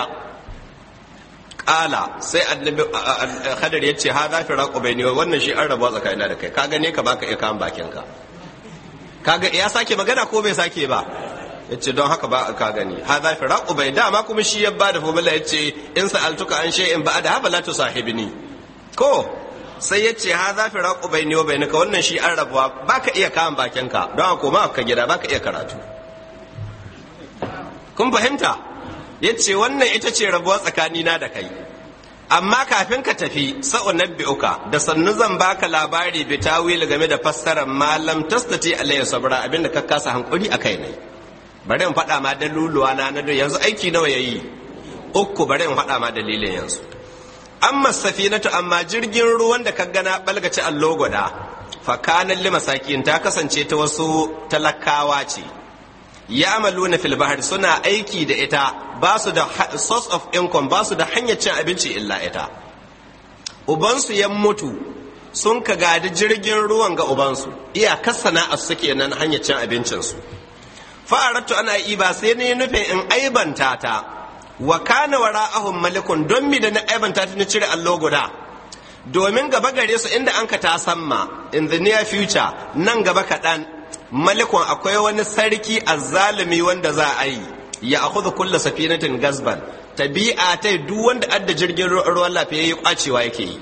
Qala sai annabi Khadir yace ha za fi raqo bayni, wannan shi an rabuwa tsakanina da kai, ka gane ka baka iya kan bakin ka. Kaga ya sake magana ko bai sake ba, yace don haka ba ka gani ha za fi raqu bai dama kuma shi ya bada formula yace in sa'altuka an shay'in ba'da ha bala tusahibni ko sai yace ha za fi raqu bai ne wa bainaka, wannan shi an rabuwa baka iya kan bakin ka don haka ma ka gida baka iya karatu. Kun fahimta? Yace wannan ita ce rabuwa tsakani na da kai, amma kafin ka tafi sa'unabbi'uka da sannu zan baka labari bi tawil game da fassarar malam tastati alayhi sabra, abinda ka kasa hankuri akai ne. Bari in faɗa ma daluluwa na na yanzu aiki nawa yayi uku, bari in faɗa ma dalilin yanzu. Amma safinatu, amma jirgin ruwan da ka gana balgace allo guda, fa kana limasakin ta kasance ta wasu talakawa ce, ya'maluna fil bahri suna aiki da ita, ba su da source of income, ba su da hanyar cin abinci illa ita. Ubansu ya mutu sun ka gadi jirgin ruwan ga ubansu, iyakar sana'ar su kenan hanyar cin abincinsu. Fa'aratu ana iba sai ne nufin in aibanta ta, wa kana wara'ahum malikun, don mi da na aibanta ta ni cire allo guda, domin gaba gare su inda an ka ta samma in the near future, nan gaba kaɗan malikun akwai wani sarki azzalumi wanda za a yi ya akhudhu kullu safinatin gazban, tabi'a ta duk wanda adda jirgin ruwan lafiya ya kwacewa yake yi.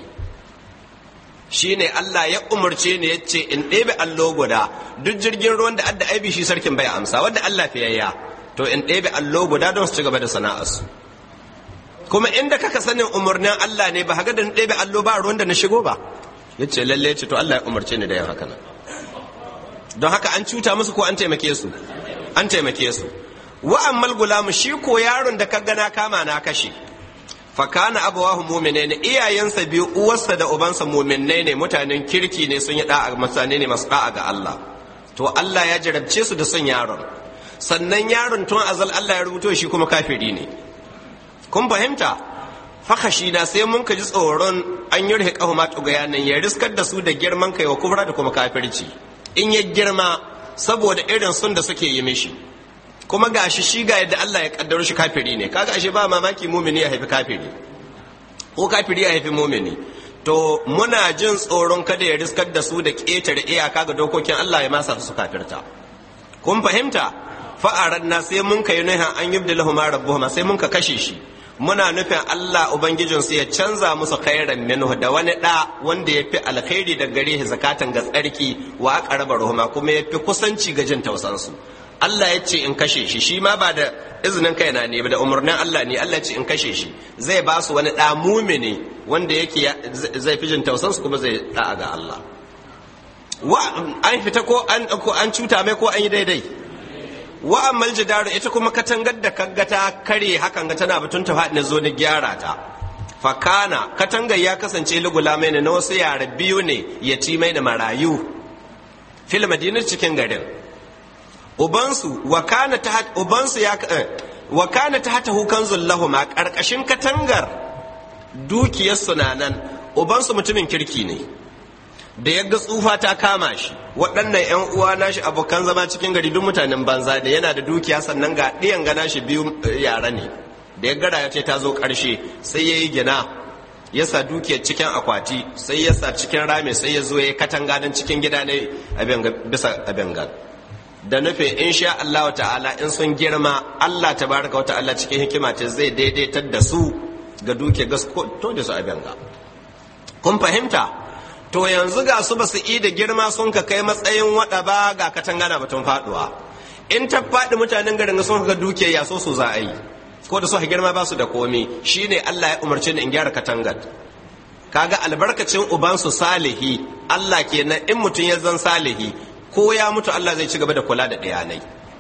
Shine Allah ya umurce ni yace in ɗebe allo guda, duk jirgin ruwan da adda aibi shi sarkin bai amsa, wanda Allah fiyayya to in ɗebe allo guda don su ci gaba da sana'arsu. Kuma inda kaka sanin umurnin Allah ne ba haga da ɗebe allo ba ruwan da na shigo ba, yace lalle yace to Allah ya umurce ni da yin haka nan. Don haka an cuta musu ko an taimake su? An taimake su. Wa ammal gulamu, shi ko yaron da ka gana kama na kashe, fakana abawahu mu'minai ne, iyayensa biyu uwarsa da ubansa mu'minai ne, mutanen kirki ne, sun yi da'a, mutane ne masu da'a ga Allah. To Allah ya jarabce su da son yaron, sannan yaron tun azal Allah ya rubuto shi kuma kafiri ne. Kun fahimta? Fakashi na sai mun ka ji tsoron an yi rihqahu ma tugayanan, ya riskar da su da girman kai wa kubra da kuma kafirci. In ya girma saboda irin sun da suke yi mishi, kuma gashi shi ga yadda Allah ya kaddaro shi kafiri ne, kaga ashe ba mamaki mumini ya haifi kafiri ko kafiri ya haifi mumini. To muna jin tsoron kada ya riskar da su da ƙetare iyaka ga dokokin Allah ya masa su kafirta. Kun fahimta? Fa'aranna sai mun kai nuhan an yubdilahu ma rabbuhuma, sai mun ka kashe shi, muna nufin Allah ubangijinsu ya canza musu khairan minhu da wani da wanda ya fi alkhairi da gare shi zakatan ga tsarki wa aqraba ruhuma, kuma ya fi kusanci ga jin tausansu. Allah ya ce in kashe shi, shi ma ba da izinin kaina ne ba, da umarnin Allah ne. Allah ce in kashe shi, zai ba su wani ɗa mumini wanda yake zai fi jin tausansu kuma zai da'a ga Allah. Wa an fita ko an ko an cuta mai ko an yi daidai. Wa ammal jidaru, ita kuma katangar da kaggata kare hakan ga tana batun ta faɗi na zo ni gyara ta. Fakana katangar ya kasance ligula mai na wasu yara biyu ne, yatimai da marayu, fil madinar cikin garin. Ubansu wakana ta ubansu ya wakana ta hata hukanzul lahum, a karkashin katangar dukiyar sunanan. Ubansu mutumin kirki ne, da yaga tsufa ta kama shi, waɗannan ƴan uwa nashi abokan zama cikin gari duk mutanen banza, da yana da dukiya sannan ga ɗiyan gana shi biyu yara ne. Da yaga rayuwa ce ta zo ƙarshe sai yayi gina, ya sa dukiyar cikin akwati, sai ya sa cikin rami, sai ya zo ya katanga dan cikin gida ne abin bisa abin ga, da nufin insha Allah ta'ala in sun girma Allah tabaraka wa ta'ala cikin hikima ce zai daidaitar da su ga duke gasko to da su abin ga. Kun fahimta? To yanzu ga su basu yi da girma sun ka kai matsayin wada ba, ga katangana batun faduwa. In ta faɗi mutanen garin sun ga duke ya so su za a yi, ko da su ha girma ba su da komi. Shine Allah ya umarce ni in gyara katangar. Kaga albarkacin ubansu salihi, Allah kenan in mutum ya zan salihi ko ya mutu Allah zai ci gaba da kula da ɗayanai.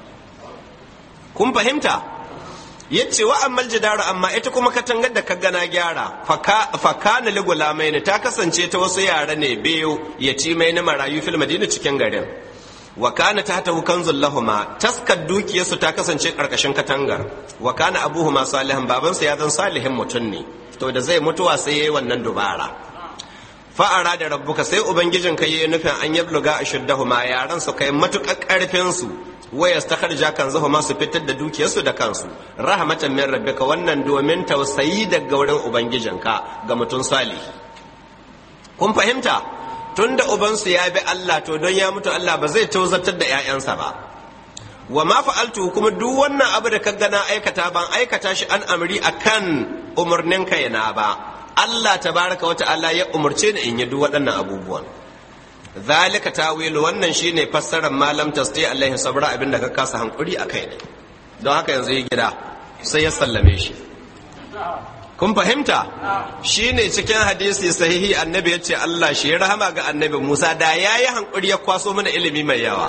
Kun fahimta? Yace wa ammal jidaru, amma ita kuma katangar da ka gana gyara, fakana li gulamai ne, ta kasance ta wasu yara ne biyu yatimai na marayu fil madina cikin garin. wa kana tahtahu kanzul lahumma taskar dukiyarsu ta kasance karkashin katangar wa kana abuhuma salihan babansa ya zan salihin mutum ne to da zai mutuwa sai yayi wannan dubara fa'ara da rabbuka sai ubangijin ka yayi nufin an yabluga ashuddahuma yaran su kai matukar karfin su waya stakharja kanzuhuma su fitar da dukiyarsu da kansu rahmatan min rabbika wannan domin tausayi daga wurin ubangijinka ga mutum salihi kun fahimta tunda ubansu ya bi Allah to don ya mutu Allah ba zai tauzatar da ƴaƴansa ba wa ma fa'altu kuma duk wannan abu da kaga na aikata ban aikata shi an amri akan umurnin kaina ba Allah tabaraka wata'ala ya umurce ni in yi duk waɗannan abubuwan zalika tawilu wannan shine fassarar malam tasti alaihi sabra abinda ka kasa hankuri akai ne don haka yanzu yi gida sai ya sallame shi kun fahimta shine cikin hadisi sahihi annabi ya ce Allah shi ya rahama ga annabi Musa da yayi hankuri ya kwaso mana ilimi mai yawa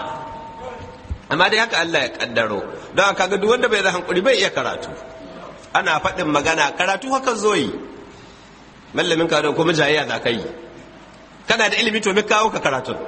amma dai haka Allah ya kaddaro don haka ga duk wanda bai da hankuri bai iya karatu ana faɗin magana karatu haka zoyi mallamin ka da kuma jayayya za ka yi kana da ilimi to me kawo ka karatu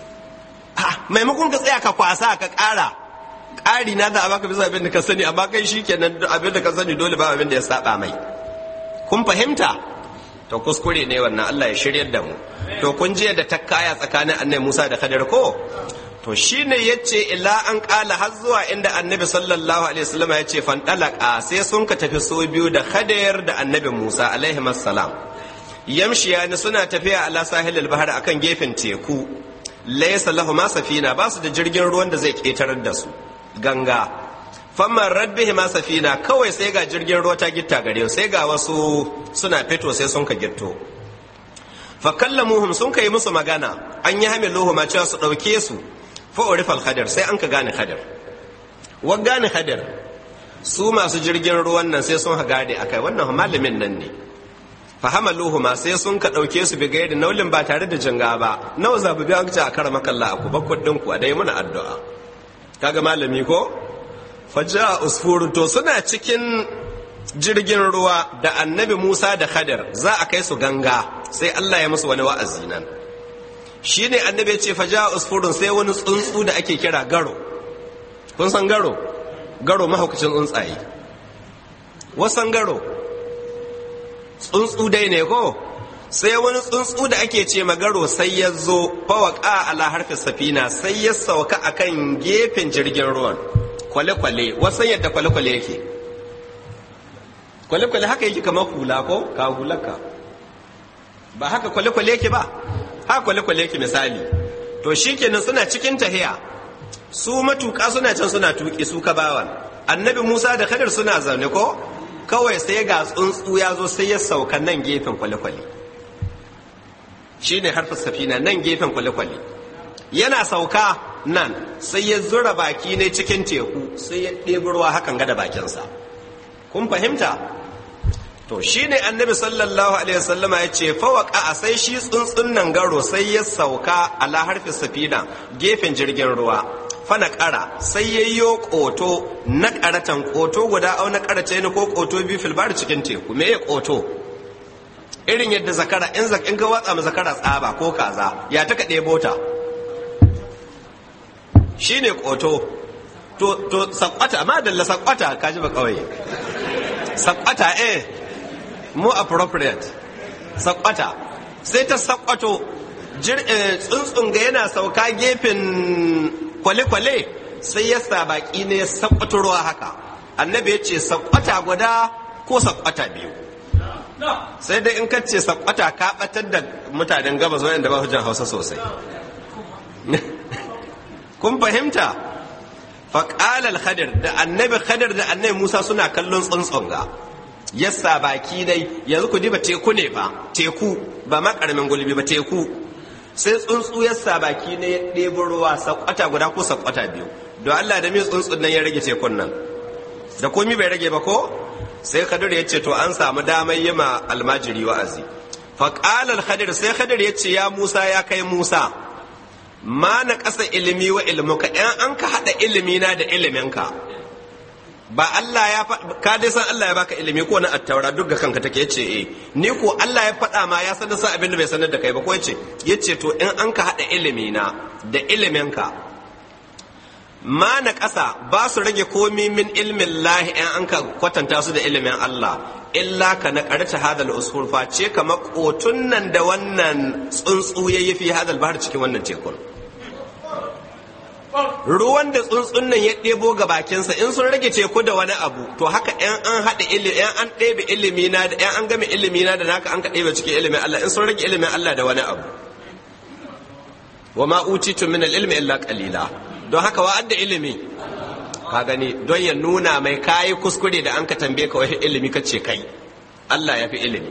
maimakon ka tsaya ka kwasa ka ƙara ƙari na za a baka bisa abin da ka sani amma kai shi kenan abin da ka sani dole ba abin da ya saba mai kun fahimta to kuskure ne wannan Allah ya shiryar da mu to kun ji da takkaya tsakanin annabi Musa da Khadir ko to shine yace ila an kala har zuwa inda annabi sallallahu alaihi wasallam yace fan dalaka sai sun ka tafi so biyu da Khadir da annabi Musa alaihi assalam yamshiyani suna tafiya ala sahilil bahar akan gefen teku laysa lahum safina ba su da jirgin ruwan da zai ketarar da su ganga famman rabbihi ma safina kawai sai ga jirgin ruwa ta gitta gare sai ga wasu suna fito sai sun ka gitto fa kallamuhum sun kai musu magana an yi hamiluhu ma cewa su dauke su fa urifal khadir sai an ka gane khadir wa gane khadir su masu jirgin ruwan nan sai sun ha gade akai wannan malamin nan ne fa hamaluhu ma sai sun ka dauke su bi gairi naulin ba tare da jinga ba nawa zabu biya ka a karama kallah ku bakkudin ku a dai muna addu'a kaga malami ko faja usfurun to suna cikin jirgin ruwa da annabi Musa da Khadir za a kai su ganga sai Allah ya musu wani wa'azi nan shine annabi ya ce faja usfurun sai wani tsuntsu da ake kira garo kun san garo garo mahaukacin tsuntsaye wasan garo tsuntsu dai ne ko sai wani tsuntsu da ake ce magaro sai ya zo fawaka ala harfi safina sai ya sauka akan gefen jirgin ruwan kwale-kwale wasan yadda kwale-kwale yake kwale-kwale haka yake kamar hula ko ka hulaka ba haka kwale-kwale yake ba haka kwale-kwale yake misali to shikenan suna cikin tahiya su matuka suna can suna tuki su ka bawan annabi Musa da Khadir suna zaune ko kawai sai ga tsuntsu ya zo sai ya sauka nan gefen kwale-kwale shi ne harfin safina nan gefen kwale-kwale yana sauka nan sai ya zura baki ne cikin teku sai ya ɗebi ruwa hakan gada bakinsa kun fahimta to shi ne annabi sallallahu alaihi wasallama ya ce fawaka a sai shi tsuntsun nan garo sai ya sauka ala harfin safina gefen jirgin ruwa fana ƙara sai ya yi ƙoto na ƙaratan ƙoto guda au na ƙarace ni ko ƙoto biyu filbar cikin teku me ya ƙoto irin yadda zakara in zak in ka watsa ma zakara tsaba ko kaza ya ta kaɗe bota shine ƙoto to to sakwata ma dalla sakwata kaji ba kawai sakwata eh mu appropriate sakwata sai ta sakwato tsuntsun ga yana sauka gefen kwale-kwale sai ya sa baki ne sakwato ruwa haka annabi ya ce sakwata guda ko sakwata biyu sai dai in ka ce sakwata ka batar da mutanen gabas wanda ba hujjan hausa sosai kun fahimta faƙalar khadir da annabi khadir da annabi musa suna kallon tsuntsun ga yassa baki dai yanzu ku diba teku ne ba teku ba ma ƙaramin gulbi ba teku sai tsuntsu yassa baki ne ya ɗebo ruwa sakwata guda ko sakwata biyu don Allah da mai tsuntsun nan ya rage tekun nan da komi bai rage ba ko sai khadir ya ce to an samu damar yi ma almajiri wa'azi faƙalar khadir sai khadir ya ce ya musa ya kai musa ma na ƙasa ilimi wa ilmuka ɗan an ka haɗa ilimina da iliminka ba Allah ya ka dai san Allah ya baka ilimi ko na attaura duk ga kanka take yace eh ni ko Allah ya faɗa ma ya sanar sa abin da bai sanar da kai ba ko yace yace to in an ka haɗa ilimina da iliminka ma na ƙasa ba su rage komi min ilmin lahi in an ka kwatanta su da ilimin Allah illa ka na ƙarta hadal usfur face kama kotun nan da wannan tsuntsu ya yi fi hadal bahar cikin wannan tekun ruwan da tsuntsun nan ya ɗebo ga bakinsa in sun rage teku da wani abu to haka yan an haɗa ilimi yan an ɗebe ilimi na da yan an game ilimi na da naka an ka ɗebe cikin ilimin Allah in sun rage ilimin Allah da wani abu wa ma utitu min al-ilmi illa qalila don haka wa adda ilimi ka gani don ya nuna mai kayi kuskure da an ka tambaye ka wai ilimi kace kai Allah ya fi ilimi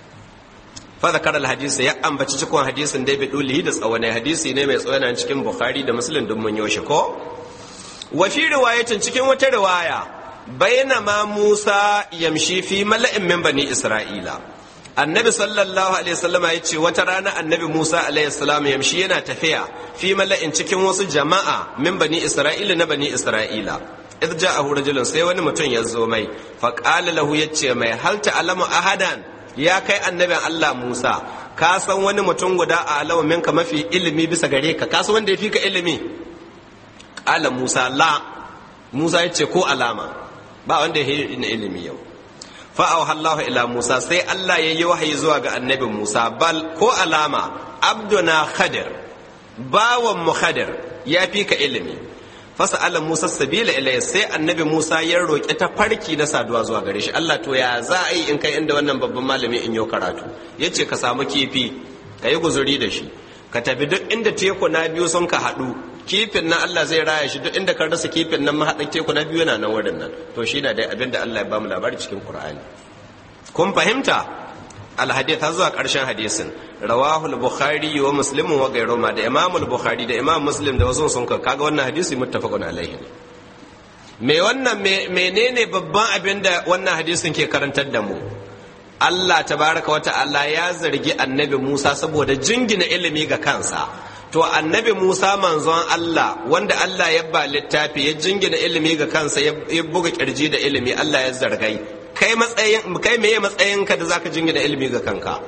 fa zakara al-hadisi ya ambaci cikin hadisin da bai dole da tsawane hadisi ne mai tsawana cikin Bukhari da Muslim dun mun yoshi ko wa fi riwayatin cikin wata riwaya bainama Musa yamshi fi mala'in min bani Isra'ila annabi sallallahu alaihi wasallam ya ce wata rana annabi Musa alaihi salam yamshi yana tafiya fi mala'in cikin wasu jama'a min bani Isra'ila na bani Isra'ila idh ja'ahu rajulun sai wani mutum ya zo mai fa qala lahu yace mai hal ta'lamu ahadan ya kai annabin Allah Musa ka san wani mutum guda a alawa minka mafi ilimi bisa gare ka ka san wanda ya fi ka ilimi qala Musa la Musa yace ko alama ba wanda ya yi ilimi yau fa'auha Allah ila Musa sai Allah ya yi wahayi zuwa ga annabi Musa bal ko alama abduna Khadir bawan mu Khadir ya fi ka ilimi fasa'ala Musa sabila ilayhi sai annabi Musa ya roƙi ta farki na saduwa zuwa gare shi Allah to ya za a yi in kai inda wannan babban malami in yau karatu yace ka samu kifi ka yi guzuri da shi ka tafi duk inda teku na biyu sun ka haɗu kifin nan Allah zai raya shi duk inda ka rasa kifin nan mahaɗin teku na biyu yana nan wurin nan to shi na dai abin da Allah ya bamu labari cikin Qur'ani kun fahimta alhadith har zuwa ƙarshen hadisin rawahul bukhari wa muslim wa gairuma da imamul bukhari da imam muslim da wasu sun kaga wannan hadisi muttafaqun alaihi me wannan menene babban abin da wannan hadisin ke karantar da mu Allah tabaraka wa ta'ala ya zargi annabi Musa saboda jingina ilimi ga kansa to annabi Musa manzon Allah wanda Allah ya ba littafi ya jingina ilimi ga kansa ya buga kirji da ilimi Allah ya zargai kai matsayin kai meye matsayin ka da zaka jingina ilimi ga kanka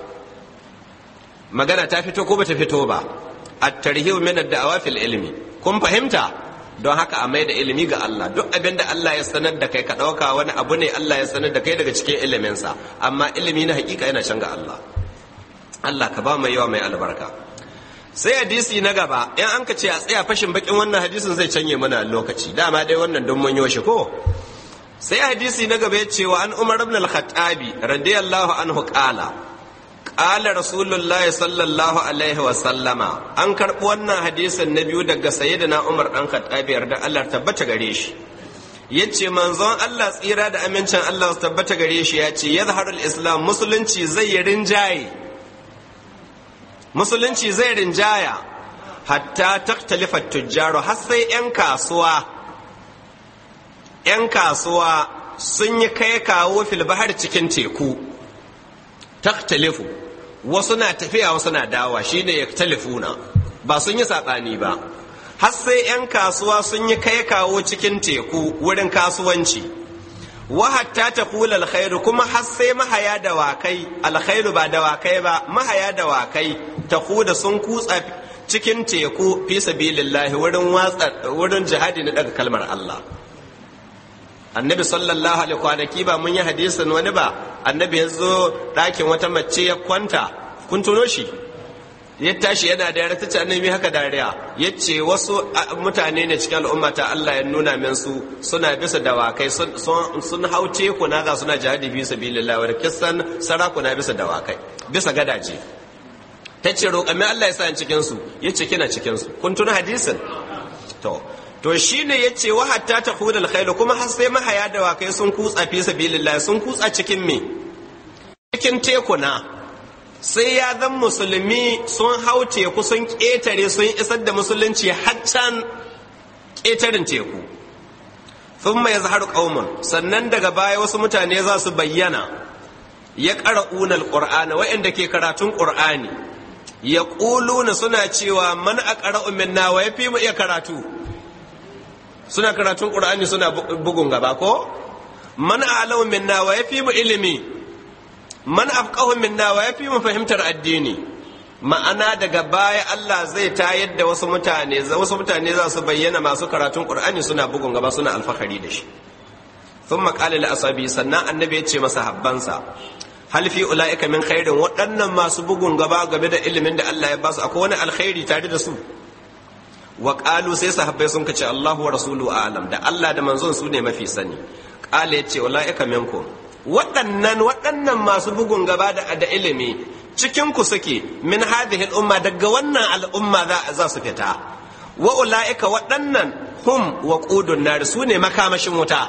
magana ta fito ko bata fito ba at-tarhib min ad-da'wa fil ilmi kun fahimta don haka a mai da ilimi ga Allah duk abin da Allah ya sanar da kai ka dauka wani abu ne Allah ya sanar da kai daga cikin iliminsa amma ilimi na hakika yana can ga Allah Allah ka ba mai yawa mai albarka sai hadisi na gaba in an ka ce a tsaya fashin bakin wannan hadisin zai canye mana lokaci dama dai wannan don mun yoshi ko sai hadisi na gaba ya ce wa an Umar ibn al-Khattabi radiyallahu anhu qala qala rasulullah sallallahu alaihi wa sallama an karbi wannan hadisin na biyu daga sayyidina Umar dan Khattabi yarda Allah tabbata gare shi yace manzon Allah tsira da amincin Allah tabbata gare shi yace yazharul islam musulunci zai rinjaye musulunci zai rinjaya hatta taktalifa tujjaru har sai 'yan kasuwa 'yan kasuwa sun yi kai kawo filbahar cikin teku taktalifu wasu na tafiya wasu na dawa shine ya talifuna ba sun yi saɓani ba har sai 'yan kasuwa sun yi kai kawo cikin teku wurin kasuwanci wa hatta taqula alkhairu kuma har sai mahaya dawakai alkhairu ba dawakai ba mahaya dawakai taquda sun kutsa cikin teku fi sabilillahi wurin watsa wurin jihadi na daga kalmar Allah annabi sallallahu alaihi kwanaki ba mun yi hadisin wani ba annabi ya zo ɗakin wata mace ya kwanta kun tuno shi ya tashi yana da yara ta ce annabi haka dariya ya ce wasu mutane ne cikin al'umma ta Allah ya nuna min su suna bisa dawakai sun hau teku na za suna jihadi bisa sabilillah wa kisan sarakuna bisa dawakai bisa gadaje ta ce roƙami Allah ya sa cikin su ya ce kina cikin su kun tuna hadisin to to shine ya ce wa hatta takhudul khayl kuma har sai mahaya dawakai sun kutsa fi sabilillah sun kutsa cikin me cikin tekuna sai ya zan musulmi sun hau teku sun ƙetare sun isar da musulunci haccan ƙetarin teku sun mai zahar ƙaumun sannan daga baya wasu mutane za su bayyana ya ƙara unar ƙur'ani waɗanda ke karatun ƙur'ani ya ƙuluna suna cewa man a ƙara umarna wa ya fi mu iya karatu suna karatun ƙur'ani suna bugun gaba ko man a alau minna wa ya fi mu ilimi man afqahu minna wa yafi mu fahimtar addini ma'ana daga baya Allah zai tayar da wasu mutane wasu mutane za su bayyana masu karatun Qur'ani suna bugun gaba suna alfahari da shi thumma qala li ashabi sannan annabi ya ce masa habbansa hal fi ulaika min khairin waɗannan masu bugun gaba game da ilimin da Allah ya ba su akwai wani alkhairi tare da su wa qalu sai sahabbai sun kace Allahu wa rasuluhu a'lam da Allah da manzon su ne mafi sani qala ya ce ulaika minkum waɗannan waɗannan masu bugun gaba da da ilimi cikin ku suke min hadhihi al-umma daga wannan al'umma za za su fita wa ulaika waɗannan hum waqudun nar su ne makamashin wuta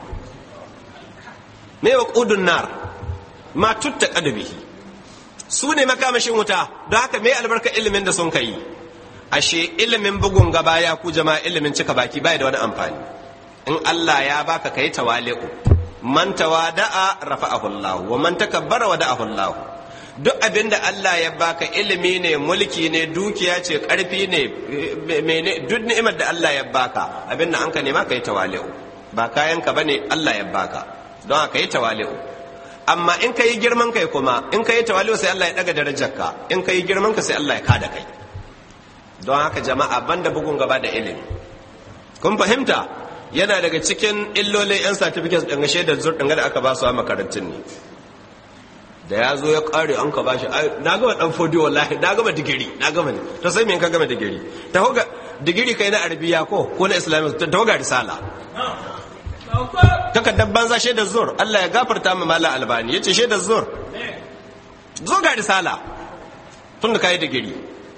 me waqudun nar ma tuttaka bihi su ne makamashin wuta don haka me albarka ilimin da sun kai ashe ilimin bugun gaba ya ku jama'a ilimin cika baki bai da wani amfani in Allah ya baka kai tawali'u man tawada'a rafa'ahu Allah wa man takabbara wada'ahu Allah duk abinda Allah ya baka ilimi ne mulki ne dukiya ce karfi ne mene duk ni'imar da Allah ya baka abinda an ka nema kai tawali'u ba kayan ka bane Allah ya baka don haka yi tawali'u amma in ka yi girman kai kuma in ka yi tawali'u sai Allah ya daga darajarka in ka yi girman ka sai Allah ya kada kai don haka jama'a banda bugun gaba da ilimi kun fahimta yana daga cikin illolin yan certificates ɗin shaidar zur ɗin da aka ba su a makarantun ne da ya zo ya ƙare an ka ba shi na gama ɗan fodi wallahi na gama digiri na gama ne to sai me ka gama digiri ta hoga digiri kai na arabiya ko ko na islamic ta hoga risala takardar banza shaidar zur Allah ya gafarta ma mala albani yace shaidar zur zo ga risala tun da kai digiri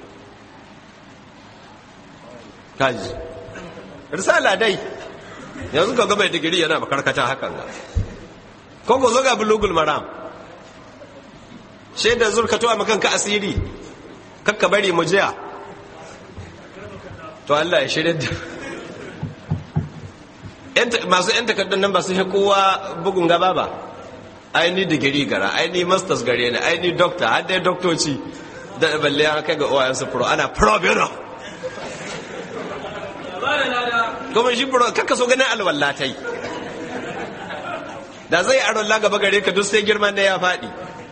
kaji risala dai yanzu ka ga mai digiri yana makarkata hakan ga ko ko zo ga bulugul maram shaidar zur ka towa makanka asiri kakka bari mu jiya to Allah ya shirye da masu yan takardun nan ba su kowa bugun gaba ba aini digiri gara aini masters gare ni aini doctor har dai doktoci da balle ya kai ga oyan su pro ana pro biro kuma shi pro kakka so ganin alwallatai da zai arwalla gaba gare ka duk sai girman da ya faɗi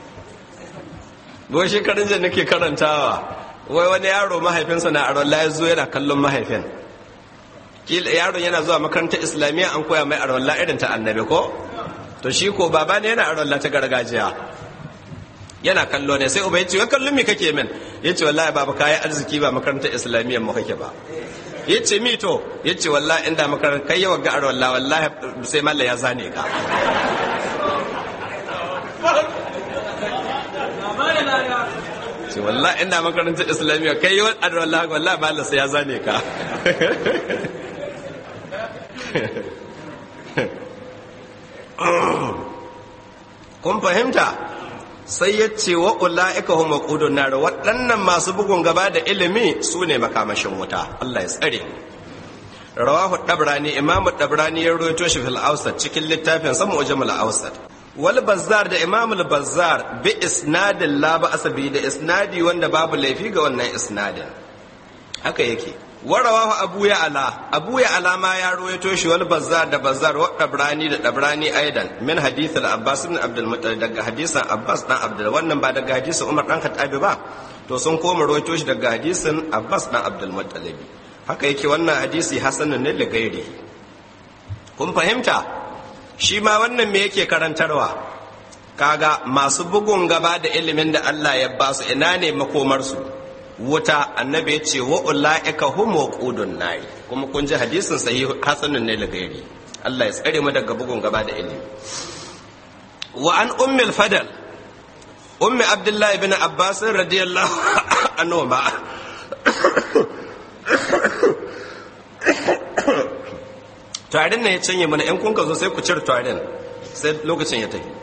wai shekarun jan nake karantawa wai wani yaro mahaifinsa na arwalla ya zo yana kallon mahaifin yaron yana zuwa makarantar islamiyya an koya mai arwalla irin ta annabi ko to shi ko baba ne yana arwalla ta gargajiya yana kallo ne sai uba ya ce wa kallon me kake min ya ce wallahi baba kayi arziki ba makarantar islamiyya mu kake ba ya ce mi to ya ce wallahi inda makarantar kai yawa ga arwalla wallahi sai malla ya zane ka ce wallahi inda makarantar islamiyya kai yawa arwalla wallahi malla sai ya zane ka kun fahimta sai ya ce wa ula'ika hum waqudun nar waɗannan masu bugun gaba da ilimi su ne makamashin wuta Allah ya tsare rawahu dabrani imamu dabrani ya rawaito shi fil awsat cikin littafin sa mu'jamul awsat wal bazzar da imamul bazzar bi isnadin la ba asabi da isnadi wanda babu laifi ga wannan isnadin haka yake warawahu abu ya ala abu ya ala ma ya ruwaito shi wal bazzar da bazzar wa dabrani da dabrani aidan min hadith al abbas ibn abdul muttalib daga hadisin abbas dan abdul wannan ba daga hadisin umar dan khattabi ba to sun koma ruwaito shi daga hadisin abbas dan abdul muttalib haka yake wannan hadisi hasanun ne da gairi kun fahimta shi ma wannan me yake karantarwa kaga masu bugun gaba da ilimin da Allah ya ba su ina ne makomar su wuta annabi ya ce wa ula'ika hum waqudun nari kuma kun ji hadisin sahih hasanun ne lagairi Allah ya tsare mu daga bugun gaba da ilimi wa an ummul fadal ummi abdullahi ibn abbas radiyallahu anhu ba tarin ne ya canye mana in kun ka zo sai ku cire tarin sai lokacin ya tafi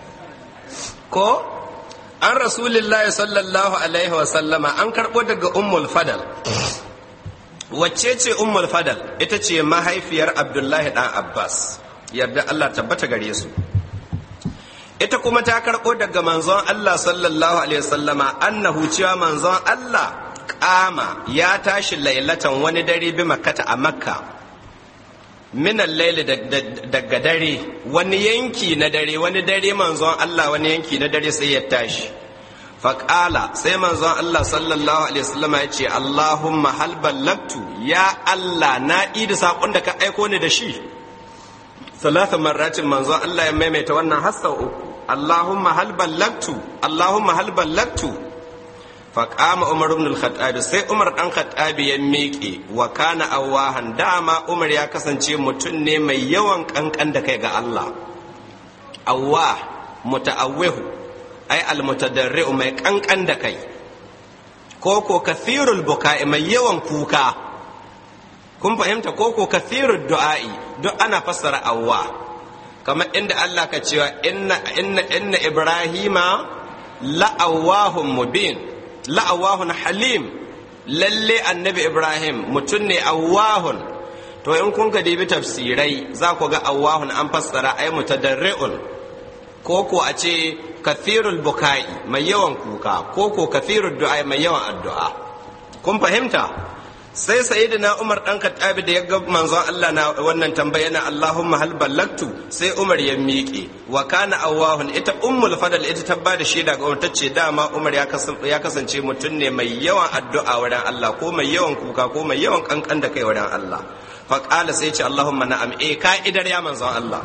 ko an rasulillahi sallallahu alaihi wasallama an karɓo daga ummul fadal wacce ce ummul fadal ita ce mahaifiyar abdullahi dan abbas yarda Allah tabbata gare su ita kuma ta karɓo daga manzon Allah sallallahu alaihi wasallama annahu cewa manzon Allah kama ya tashi lailatan wani dare bi makkata a makka minan laili daga dare wani yanki na dare wani dare manzon Allah wani yanki na dare sai ya tashi faƙala sai manzon Allah sallallahu alaihi wasallam ya ce Allahumma hal ballagtu ya Allah na ida saƙon da ka aiko ni da shi salasa marratin manzon Allah ya maimaita wannan hassa uku Allahumma hal ballagtu Allahumma hal ballagtu faqama Umar ibn al-Khattab sai Umar dan Khattab ya miƙe wa kana awahan dama Umar ya kasance mutum ne mai yawan kankan da kai ga Allah awwah muta'awwihu ai almutadarri'u mai kankan da kai ko ko kathirul buka'i mai yawan kuka kun fahimta ko ko kathirud du'a'i duk ana fassara awwa kamar inda Allah ka cewa inna inna inna ibrahima la'awahum mubin la'awahun halim lalle annabi ibrahim mutun ne awahun to in kun ka dibi tafsirai za ku ga awahun an fassara ai mutadarri'un ko ko a ce kathirul bukai mai yawan kuka ko ko kathirul du'a mai yawan addu'a kun fahimta sai sayyidina Umar dan Khattabi da ya ga manzon Allah na wannan tambaya na Allahumma hal ballagtu sai Umar ya miƙe wa kana awahun ita ummul fadl ita ta bada shaida ga Umar tace dama Umar ya kasance ya kasance mutum ne mai yawan addu'a wurin Allah ko mai yawan kuka ko mai yawan kankan da kai wurin Allah fa qala sai ce Allahumma na'am eh ka'idar ya manzon Allah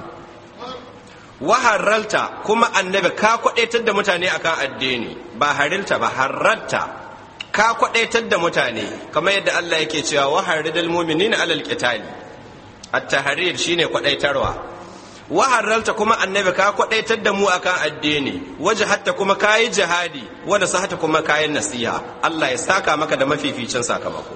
waharralta kuma annabi ka kwadaitar da mutane akan addini ba harilta ba harralta ka kwadaitar da mutane kamar yadda Allah yake cewa waharridal mu'minina alal qitali at-tahrir shine kwadaitarwa waharralta kuma annabi ka kwadaitar da mu akan addini waje hatta kuma kayi jihadi wanda sahata kuma kayan nasiha Allah ya saka maka da mafificin sakamako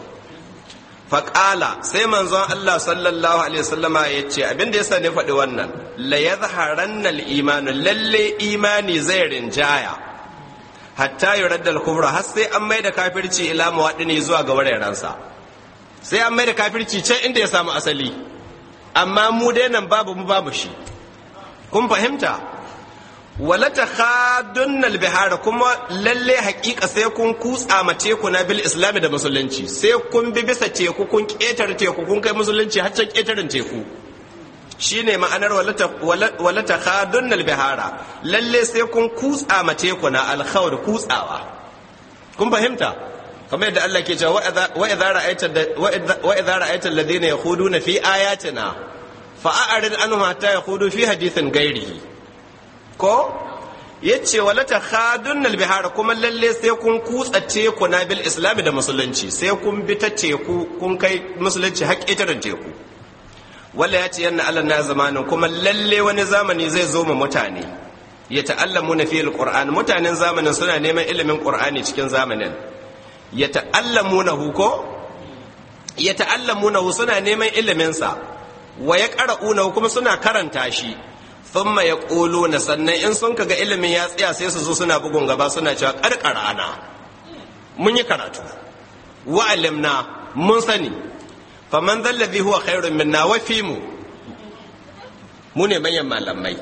faƙala sai manzon Allah sallallahu alaihi wasallama ya ce abinda yasa ne faɗi wannan la yadhharanna al-imanu lalle imani zai rinjaya hatta yuradda al-kubra har sai an maida kafirci ila mawadini zuwa ga wurarensa sai an maida kafirci can inda ya samu asali amma mu dai nan babu mu babu shi kun fahimta wala takhadunnal bihar kuma lalle haƙiƙa sai kun kutsa ma teku na bil islami da musulunci sai kun bi bisa teku kun ƙetare teku kun kai musulunci har can ƙetaren teku shine ma'anar wala takhadunnal bihara lalle sai kun kutsa ma teku na alkhawr kutsawa kun fahimta kamar yadda Allah ke cewa wa idza ra'aita wa idza ra'aita alladhina yakhuduna fi ayatina fa'arid anhum hatta yakhudu fi hadithin ghairihi ko yace wala takhadun albihar kuma lalle sai kun kutsa teku na bil islami da musulunci sai kun bi ta teku kun kai musulunci haƙƙitarin teku walla yace yanna Allah na zamanin kuma lalle wani zamani zai zo ma mutane ya ta'allamuna fi alquran mutanen zamanin suna neman ilimin qur'ani cikin zamanin ya ta'allamuna ko ya ta'allamuna suna neman ilimin sa wa yaqra'una kuma suna karanta shi thumma yaquluna sannan in sun kaga ilimin ya tsaya sai su zo suna bugun gaba suna cewa karkarana mun yi karatu wa alimna mun sani faman dhallazi huwa khairun minna wa fimu mu ne manyan malamai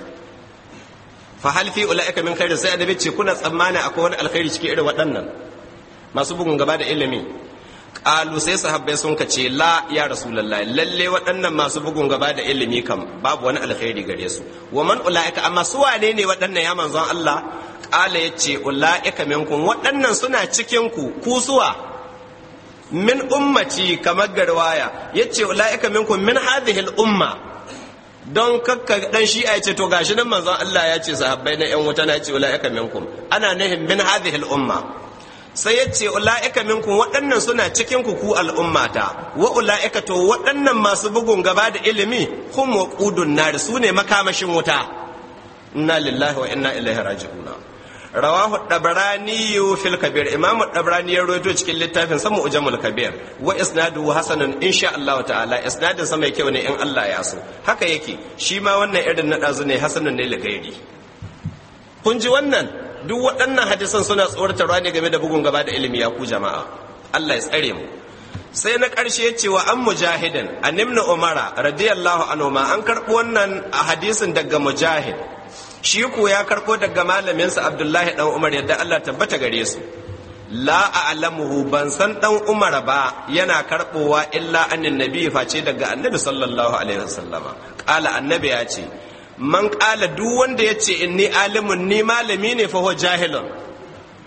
fa hal fi ulaika min khairin sai adabi ce kuna tsammani akwai wani alkhairi cikin irin waɗannan masu bugun gaba da ilimi qalu sai sahabbai sun kace la ya rasulullahi lalle waɗannan masu bugun gaba da ilimi kam babu wani alkhairi gare su wa man ulaika amma su wane ne waɗannan ya manzon Allah qala yace ulaika minkum waɗannan suna cikin ku ku suwa min ummati kamar garwaya yace ulaika minkum min hadhihi al umma don kakka dan shi ya ce to gashi nan manzon Allah ya ce sahabbai na yan wuta na ce ulaika minkum ana nahin min hadhihi al umma sai ya ce ula'ika minkum waɗannan suna cikin ku ku al'ummata wa ula'ika to waɗannan masu bugun gaba da ilimi hum waqudun nar su ne makamashin wuta inna lillahi wa inna ilaihi raji'un rawahu dabrani fil kabir imam dabrani ya rawaito cikin littafin sa mu'jamul kabir wa isnaduhu hasanun insha Allah ta'ala isnadin sa mai kyau ne in Allah ya so haka yake shi ma wannan irin na dazu ne hasanun ne ligairi kun ji wannan duk waɗannan hadisan suna tsoratarwa ne game da bugun gaba da ilimi ya ku jama'a Allah ya tsare mu sai na ƙarshe cewa an mujahidan an ibn umara radiyallahu anhu ma an karɓo wannan a hadisin daga mujahid shi ko ya karɓo daga malaminsa abdullahi dan umar yadda Allah tabbata gare su la a'lamuhu ban san dan umar ba yana karɓowa illa annin nabi face daga annabi sallallahu alaihi wasallama qala annabi ya ce man ƙala duk wanda ya ce inni alimun ni malami ne fa jahilun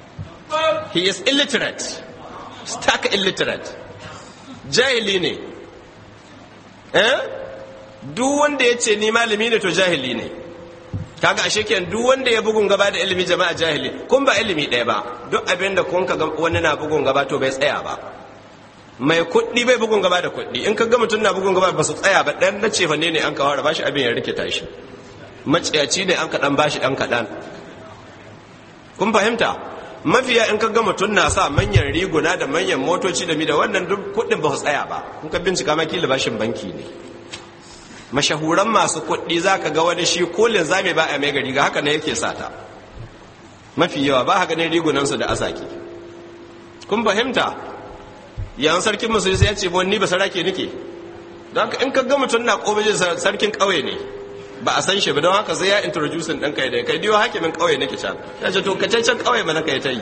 he is illiterate, stark illiterate, jahili ne. eh duk wanda ya ce ni malami ne to jahili ne. Kaga ashe kenan duk wanda ya bugun gaba da ilimi jama'a jahili, kun ba ilimi ɗaya ba, duk abin da kun ka ga wani na bugun gaba to bai tsaya ba. Mai kuɗi bai bugun gaba da kuɗi, in ka ga mutum na bugun gaba ba su tsaya ba, ɗan na cefa ne ne an kawo ba shi abin ya rikita shi, maciyaci ne an kaɗan ba shi ɗan kaɗan. Kun fahimta? Mafiya in ka ga mutum na sa manyan riguna da manyan motoci da mi da wannan duk kuɗin ba su tsaya ba, kun ka bincika ma kila bashin banki ne. Mashahuran masu kuɗi za ka ga wani shi kolin zame ba a mai gari ga haka ne yake sata, mafi yawa ba haka ne rigunansu da asaki. Kun fahimta? Yan sarkin musulunci ya ce ni ba sarake nake, don haka in ka ga mutum na ƙobajin sarkin ƙauye ne ba a san shi ba, don haka sai ya introduce ɗin kai da kai diyo hakimin ƙauye nake can, ya ce to ka can ƙauye mana kai ta yi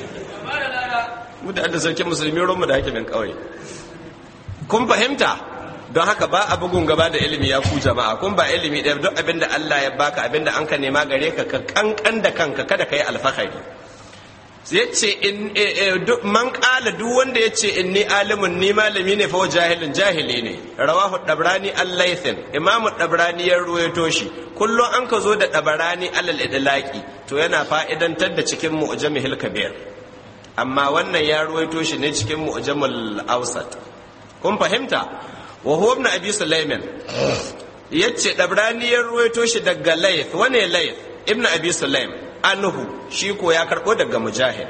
mu da sarkin musulmi ruwanmu da hakimin ƙauye. Kun fahimta? Don haka ba a bugun gaba da ilimi ya ku jama'a, kun ba ilimi ɗaya duk abinda Allah ya baka abinda an ka nema gare ka ka kankan da kanka, kada ka yi alfahari. Ya ce man ƙala duk wanda ya ce inni alimun ni malami ne fa jahilin jahili ne. Rawahu Dabrani al-Laythin, Imamu Dabrani ya ruwaito shi. Kullum an ka zo da Dabrani alal idlaqi to yana fa'idantar da cikin Mu'jamil Kabir, amma wannan ya ruwaito shi ne cikin Mu'jamul Awsat. Kun fahimta? Wa huwa ibn Abi Sulaiman yace Dabrani ya ruwaito shi daga Layth, wane Layth ibn Abi Sulaim anhu, shi ko ya karbo daga Mujahid.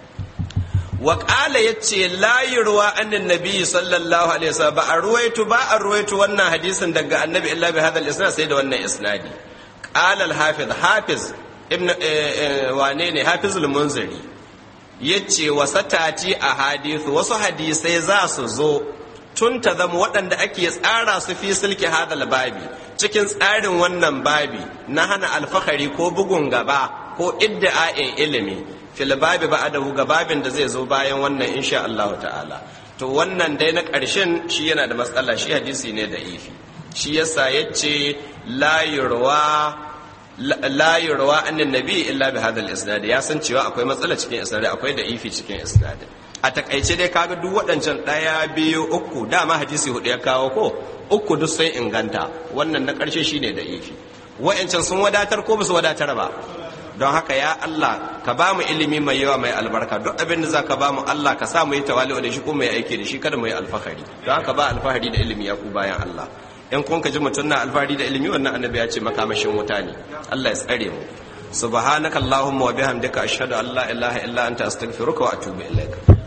Wa qala yace la yurwa annan nabi sallallahu alaihi wasallam ba arwaitu ba arwaitu wannan hadisin daga annabi illa bi hadal isnad, sai da wannan isnadi. Qala al-hafiz hafiz ibn wane ne hafiz al-Munziri yace wasatati ahadithu, wasu hadisai za su zo tun ta zama waɗanda ake tsara su fi silki hadal babi, cikin tsarin wannan babi na hana alfahari ko bugun gaba ko idda'a'in ilimi fil babi ba'adahu, ga babin da zai zo bayan wannan insha Allah ta'ala. To wannan dai na ƙarshen shi yana da matsala, shi hadisi ne da ifi, shi yasa yace la yurwa la yurwa annan nabi illa bi hadal isnad, ya san cewa akwai matsala cikin isnad, akwai da ifi cikin isnad. A takaice dai kaga duk waɗancan ɗaya biyu uku dama hadisi hudu ya kawo ko uku duk sai inganta, wannan na ƙarshe shine da ifi. Wa'ancan sun wadatar ko ba su wadatar ba? Don haka ya Allah ka ba mu ilimi mai yawa mai albarka, duk abin da za ka ba mu Allah ka sa mu yi tawali'u da shi ko mu yi aiki da shi, kada mu yi alfahari. Don haka ba alfahari da ilimi ya ku bayan Allah. In kun ka ji mutum na alfahari da ilimi, wannan annabi ya ce makamashin wuta ne. Allah ya tsare mu. Subhanakallahumma wa bihamdika ashhadu an la ilaha illa anta astaghfiruka wa atubu ilaik.